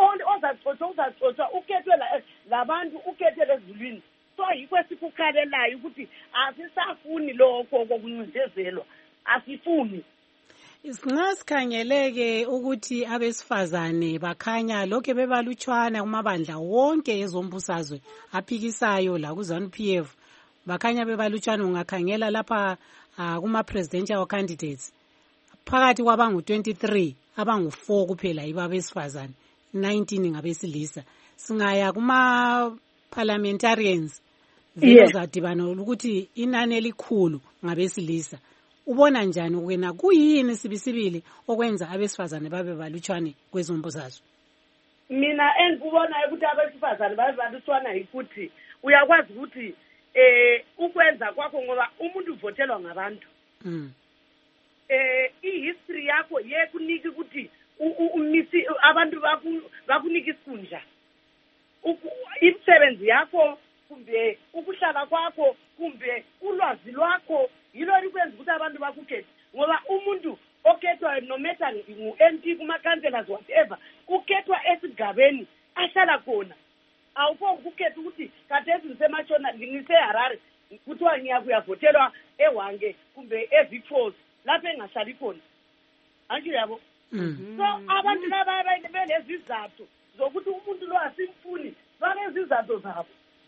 uzacotshwa ukhethwe labantu ukhethele ezulwini so yikho esikukhalelayo ukuthi asisafuni lokho kokuncindezelwa asifuni Nxa sikhangeleke ukuthi abesifazane bakhanya lokho bebalutshwana kumabandla wonke ezombusazwe aphikisayo la ku-ZANU-PF bakhanya bebalutshwana ungakhangela lapha kuma-presidential candidates phakathi kwabangu-23 abangu-4 kuphela yibo abesifazane 19 ngabesilisa singaya kuma-parliamentarians vele zadibana ukuthi inani elikhulu ngabesilisa ubona njani wena kuyini sibisibili okwenza abesifazane babe balutshwane kwezombusazwe mina engikubonayo ukuthi abesifazane babe balutshwana yikuthi uyakwazi ukuthi ukwenza kwakho ngoba umuntu uvotelwa ngabantu ihistory yakho yekunika ukuthi abantu bakunika isikhundla imisebenzi yakho kumbe ukuhlala kwakho kumbe ulwazi lwakho yilo likwenza ukuthi abantu bakukhethe ngoba umuntu okhethwayo no matter ngu-MP kuma-councillors whatever ukhethwa esigabeni ahlala khona awukho ukukhetha ukuthi khathesi ngisematshona ngiseharare kuthiwa ngiyavotelwa eHwange kumbe eVictors lapho engahlali khona anjilo yabo so abantu laba belezizathu zokuthi umuntu lo asimfuni banezizathu zabo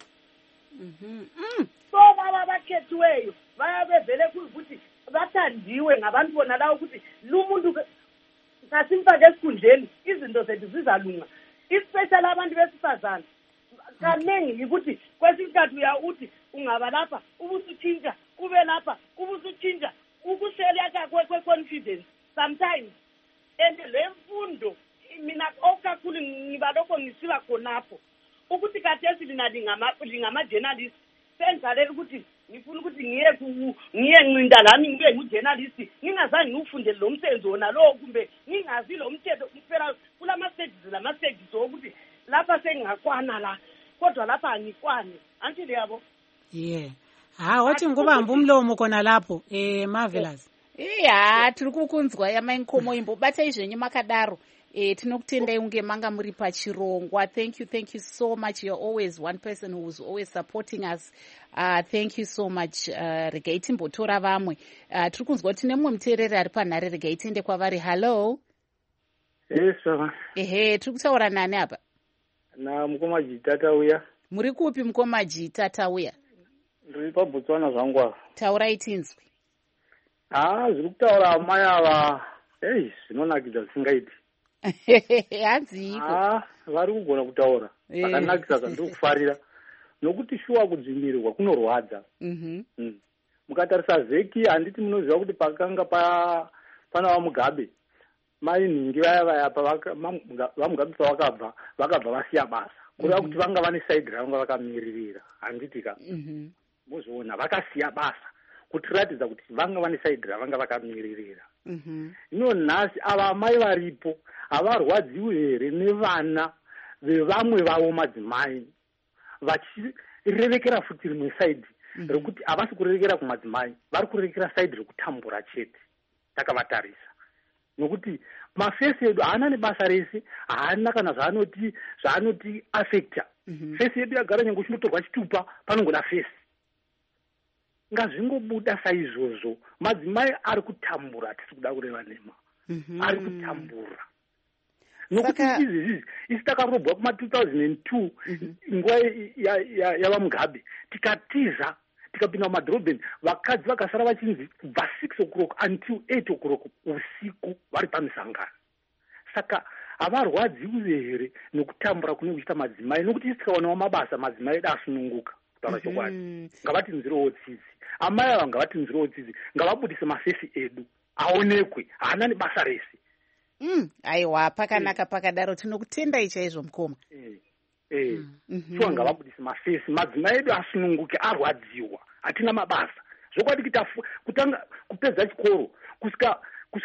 so baba bakhethiweyo bayabevele kuyikuthi bathandiwe ngabantu bona lawo ukuthi lumuntu kasimfake esikhundleni izinto zethu zizalunga especially abantu besifazane kanengi yikuthi kwesikhathi uyawuthi ungaba lapha ubusutshintsha kube lapha ubusutshintsha ukuhleleka kwe-confidence sometimes and le mfundo mina okakhulu ngiba lokho ngisiba khonapho ukuthi kathesi lina lingama-journalist senzalela ukuthi ngifuna ukuthi ngiye ncinda lami ngibe ngu-journalist ngingazange ngiwufundele lo msebenzi wona lowo kumbe ngingazi lo mthetho kuphela kulama-stages wokuthi lapha sengingakwana la kodwa lapha angikwani antile yabo wathi ngikubamba umlomo khona lapho Marvelous tiri kukunzwa yamainkomo imbo bata izvenyu makadaro tinokutendai unge manga muri pachirongwa. Thank you so much. You're always one person who's always supporting us. Thank you so much. Regai timbotora vamwe tiri kunzwa kuti nemumwe muteereri ari panhare regai tiende kwavari. Hello. Tiri kutaura nani apa? Na Mukomaji Tatauya. Muri kupi Mukomaji Tatauya? Ndiri paBotswana zvangwa. Taurai tinzwi. Zviri kutaura amai ava zvinonakidza zvisingaiti. Hanzi iko. Vari kugona kutaura zvakanakisa zvandiri kufarira nokuti shuwa kudzivirirwa kunorwadza. Mukatarisa vheki handiti munoziva kuti pakanga pana vaMugabe mai nhingi vaya vaMugabe pavakabva vasiya basa kureva kuti vanga vane saidi ravanga vakamiririra handiti ka muzoona vakasiya basa kutiratidza kuti vanga vane saidi ravanga vakamiririra. Ino nhasi ava mai varipo havarwadziwi here nevana vevamwe vavo madzimai vachirevekera futi rimwe saidi rekuti havasi kurerekera kumadzimai, vari kurerekera saidi rekutambura chete takavatarisa. Nokuti mafesi edu haana nebasa rese, haana kana zvaanoti affecta. Fesi yedu yagara nyange uchinotorwa chitupa panongoda fesi. Ngazvingobuda saizvozvo. Madzimai ari kutambura, tisi kuda kureva nema. Ari kutambura. Nokuti isi takarobwa kuma 2002 nguva yavaMugabe, tikatiza tikapinda mumadhorobheni, vakadzi vakasara vachinzi kubva 6 o'clock until 8 o'clock usiku vari pamisangano. Saka havarwadziwe here nokutambura kune kuchita madzimai, nokuti isi tikaonawo mabasa madzimai edu asununguka. Kutaura chokwadi, ngavatinzirewo tsitsi. Amai ava ngavatinzirewo tsitsi, ngavabudise mafesi edu aonekwe, haana nebasa rese. Aiwa, pakanaka pakadaro, tinokutendai chaizvo mukoma. Shuwa ngavabudise mafesi, madzimai edu asununguke, arwadziwa, hatina mabasa. Zvokwadi kutanga kupedza chikoro kusvika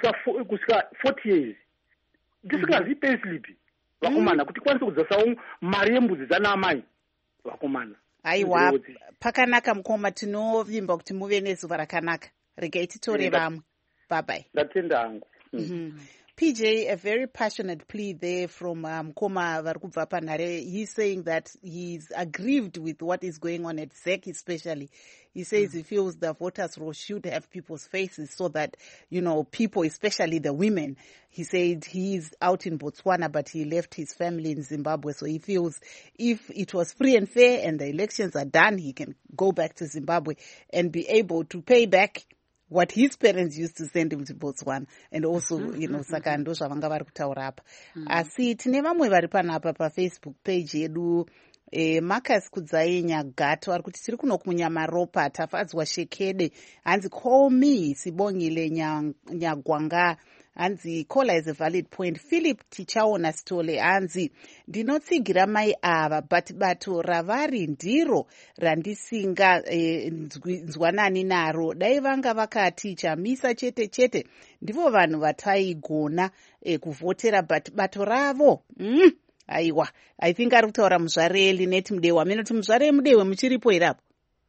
40 years. Ndisingazivi payslip vakomana kuti kwanise kudzasawo mari yembudzi dzana amai vakomana. Aiwa, pakanaka mukoma, tinovimba kuti muve nezuva rakanaka. Regai titore vamwe. Bye bye. Ndatenda hangu. PJ, a very passionate plea there from Mkoma Varkubva Panare. He's saying that he's aggrieved with what is going on at ZEC especially. He says he feels the voters roll should have people's faces so that, people, especially the women. He said he's out in Botswana, but he left his family in Zimbabwe. So he feels if it was free and fair and the elections are done, he can go back to Zimbabwe and be able to pay back what his parents used to send him to Botswana, and also, saka ndo zvavanga vari kutaura apa. Asi tine vamwe vari panapa paFacebook page yedu, Marcus Kudzai Nyagato ari kuti tiri kuno kunyamaropa tafadzwa shekede, hanzi call me Sibongile Nyagwanga, hanzi caller is a valid point. Philip Tichaona Stole hanzi ndinotsigira mai ava but bato ravari ndiro randisinga nzwanani naro, dai vanga vakati chamisa chete chete ndivo vanhu vataigona kuvhotera but bato ravo aiwa. I think ari kutaura muzvare Elineti Mudewa. Minoti muzvare Mudewa muchiripo irapo?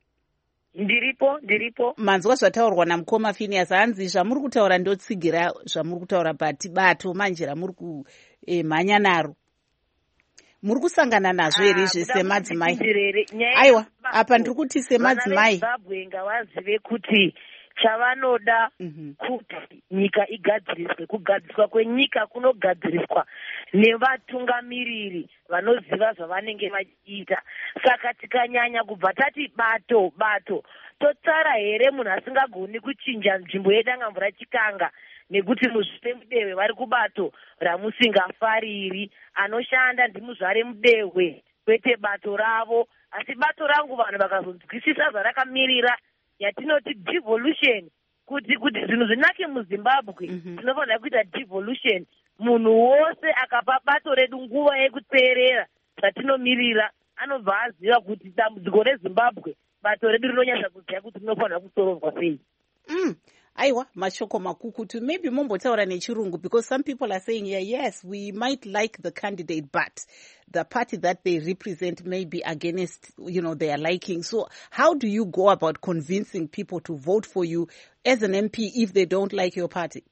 Ndiripo. Manzwa zvataurwa namukoma Phineas, hanzi zvamuri kutaura ndotsigira zvamuri kutaura but bato manje ramuri kumhanya naro. Muri kusangana nazvo here izvi semadzimai? Aiwa, apa ndiri kuti semadzimai Zimbabwe ngavazive kuti chavanoda kuti nyika igadziriswe. Kugadziswa kwenyika kunogadziriswa nevatungamiriri vanoziva zvavanenge vachiita. Saka tikanyanya kubva tati bato totsara here munhu asingagoni kuchinja nzvimbo yedangamvura chikanga, nekuti muzvare Mudehwe vari kubato ramusingafariri. Anoshanda ndimuzvare Mudehwe kwete bato ravo. Asi bato rangu vanhu vakazonzwisisa zvarakamirira, yatinoti devolution, kuti zvinhu zvinake muZimbabwe tinofanira kuita devolution. Munhu wose akapa bato redu nguva yekuteerera zvatinomirira, anobva aziva kuti dambudziko reZimbabwe bato redu rinonyatsa kuziva kuti rinofanira kusorovwa sei. Aiwa, mashoko makukutu. Maybe mombotaura nechirungu, because some people are saying, yes, we might like the candidate, but the party that they represent may be against, their liking. So how do you go about convincing people to vote for you as an MP if they don't like your party?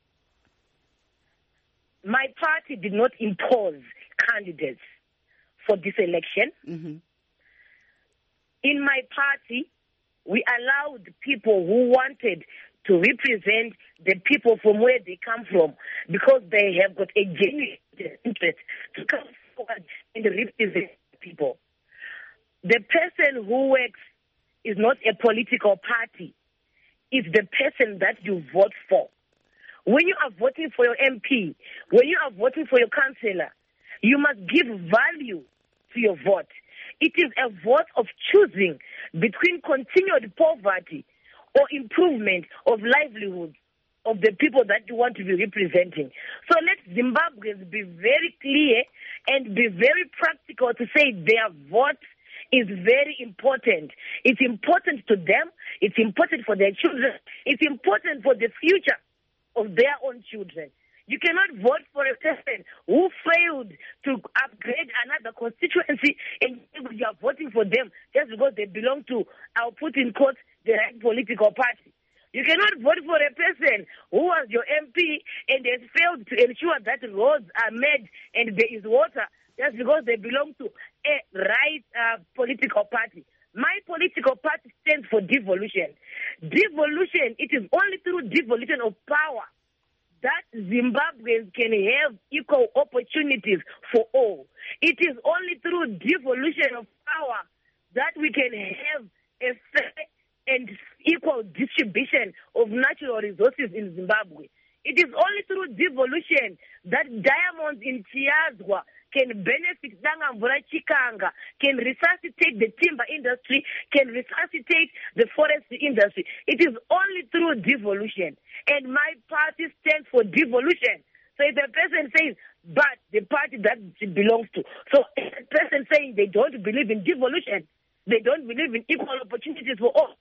My party did not impose candidates for this election. In my party, we allowed people who wanted to represent the people from where they come from, because they have got a genuine interest to come forward and represent people. The person who works is not a political party. It's the person that you vote for. When you are voting for your MP, when you are voting for your councillor, you must give value to your vote. It is a vote of choosing between continued poverty or improvement of livelihoods of the people that you want to be representing. So let Zimbabweans be very clear and be very practical to say their vote is very important. It's important to them. It's important for their children. It's important for the future of their own children. You cannot vote for a person who failed to upgrade another constituency and you are voting for them just because they belong to, I'll put in quotes, the right political party. You cannot vote for a person who was your MP and has failed to ensure that roads are made and there is water just because they belong to a right political party. My political party stands for devolution. Devolution, it is only through devolution of power that Zimbabweans can have equal opportunities for all. It is only through devolution of power that we can have a fair and equal distribution of natural resources in Zimbabwe. It is only through devolution that diamonds in Chiazwa can benefit Dangamvura Chikanga, can resuscitate the timber industry, can resuscitate the forestry industry. It is only through devolution. And my party stands for devolution. So if a person says, but the party that it belongs to. So if a person saying they don't believe in devolution, they don't believe in equal opportunities for all.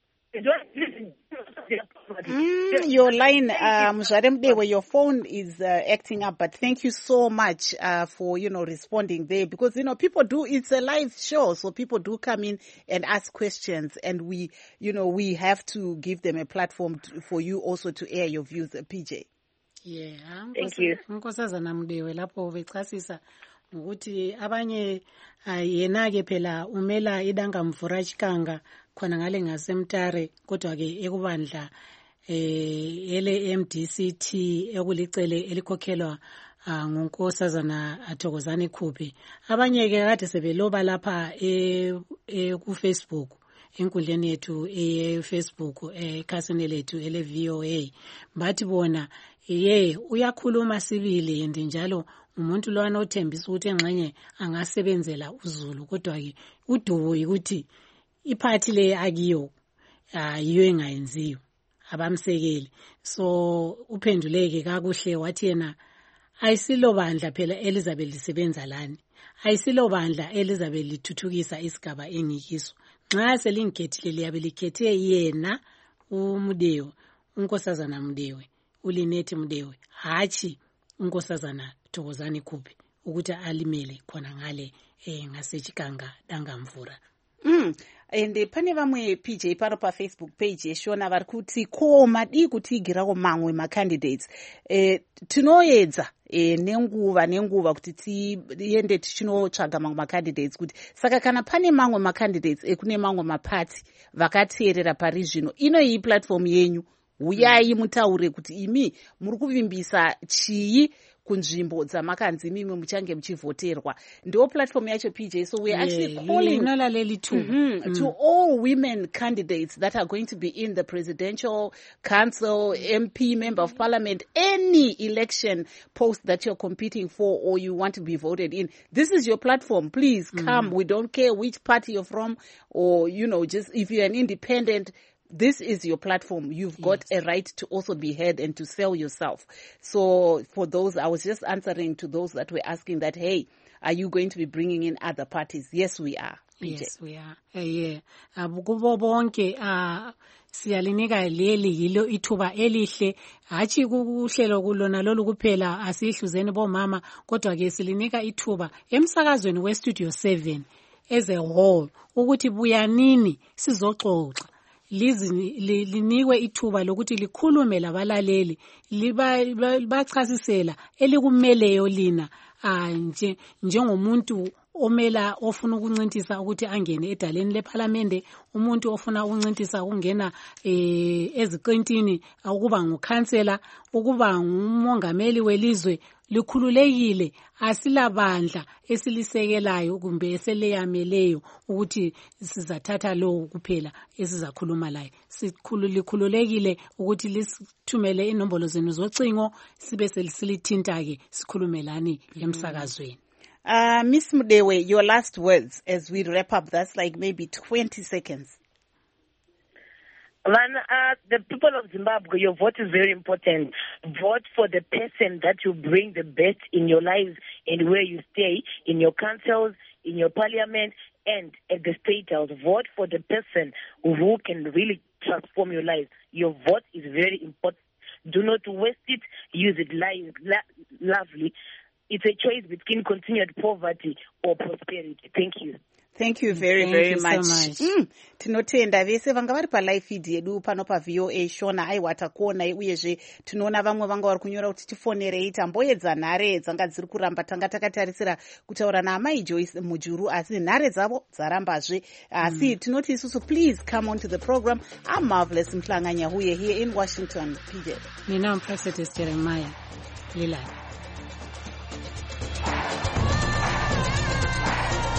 Your line, where your phone is acting up, but thank you so much for responding there, because people do, it's a live show, so people do come in and ask questions, and we have to give them a platform for you also to air your views, PJ. Yeah, thank you. Nkosazana Mdewe lapho bechasisa ukuthi abanye yena-ke phela umela iDangamvura Chikanga khona ngale ngasemtare, kodwa ke ekubandla ele MDCT ekulicele elikhokhelwa ngunkosazana Thokozani Khuphi. Abanye ke kade sebeloba lapha ku Facebook, enkundleni yethu Facebook, ekhasini lethu ele VOA, bathi bona uyakhuluma sibili and njalo umuntu lo anothembisa ukuthi engxenye angasebenzela uZulu, kodwa ke udubo ukuthi iphathi le akiyo yiyo engayenziyo, abamsekeli. So uphenduleke kakuhle wathi yena ayisilo bandla phela elizabe lisebenza lani, ayisilo bandla elizabe lithuthukisa isigaba engikiso. Nxa selingethile liyabe likhethe yena uMdewe, unkosazana Mdewe, uLinethi Mdewe, hachi unkosazana Thokozani Khuphi ukuthi alimele khona ngale ngaseChikanga Dangamvura. And pane vamwe PJ pano pa Facebook page yeshona vari kuti ko madi kutigirako mamwe macandidates tinoedza nenguva kuti tiende tichinotsvaga mamwe macandidates, kuti saka kana pane mamwe macandidates ekune mamwe mapati vakateerera pari zvino, iyi platform yenyu, uyai mutaure kuti imi muri kuvimbisa chii kunzvimbo dzamakanzi mimwe muchange muchivhoterwa. Ndo platform yacho PJ. So we are actually calling to all women candidates that are going to be in the presidential council, MP, member of parliament, any election post that you're competing for or you want to be voted in. This is your platform. Please come. We don't care which party you're from, or just if you're an independent, this is your platform. You've got a right to also be heard and to sell yourself. So for those, I was just answering to those that were asking that, hey, are you going to be bringing in other parties? Yes, we are. PJ. Yes, we are. Kubo bonke siyalinika leli yilo ithuba elihle, hachi kuhlelo kulona lolu kuphela asihluzeni bomama, kodwa ke silinika ithuba emsakazweni we Studio 7 as a whole ukuthi buyanini sizoxoxa, linikwe ithuba lokuthi likhulume labalaleli, libachasisela elikumeleyo lina njengomuntu omela ofuna ukuncintisa ukuthi angene edaleni leParliament, umuntu ofuna ukuncintisa ukungena eziqintini, ukuba ngukhansela, ukuba ngumongameli welizwe, likhululekile, asilabandla esilisekelayo kumbe eseleyameleyo ukuthi sizathatha lo kuphela esizakhuluma laye. Likhululekile ukuthi lisithumele inombolo zenu zocingo sibe sesilithinta ke sikhulumelani emsakazweni. Miss Mdewe, your last words as we wrap up. That's like maybe 20 seconds. The people of Zimbabwe, your vote is very important. Vote for the person that will bring the best in your lives and where you stay, in your councils, in your parliament, and at the state house. Vote for the person who can really transform your life. Your vote is very important Do not waste it. Use it lovely. It's a choice between continued poverty or prosperity. Thank you. Thank you very much. Tinotenda vese vanga vari palive feed yedu pano paVOA Shona aiwa takuona uyezve tinoona vamwe vanga vari kunyora kuti tifonerei tamboedza nhare dzanga dziri kuramba tanga takatarisira kutaura naamai Joyce Mujuru asi nhare dzavo dzarambazve asi tinoti isusu please come on to the program. I'm Marvelous Mhlanganyahuye here in Washington. PJ Nina Prophetess Jeremiah Lila.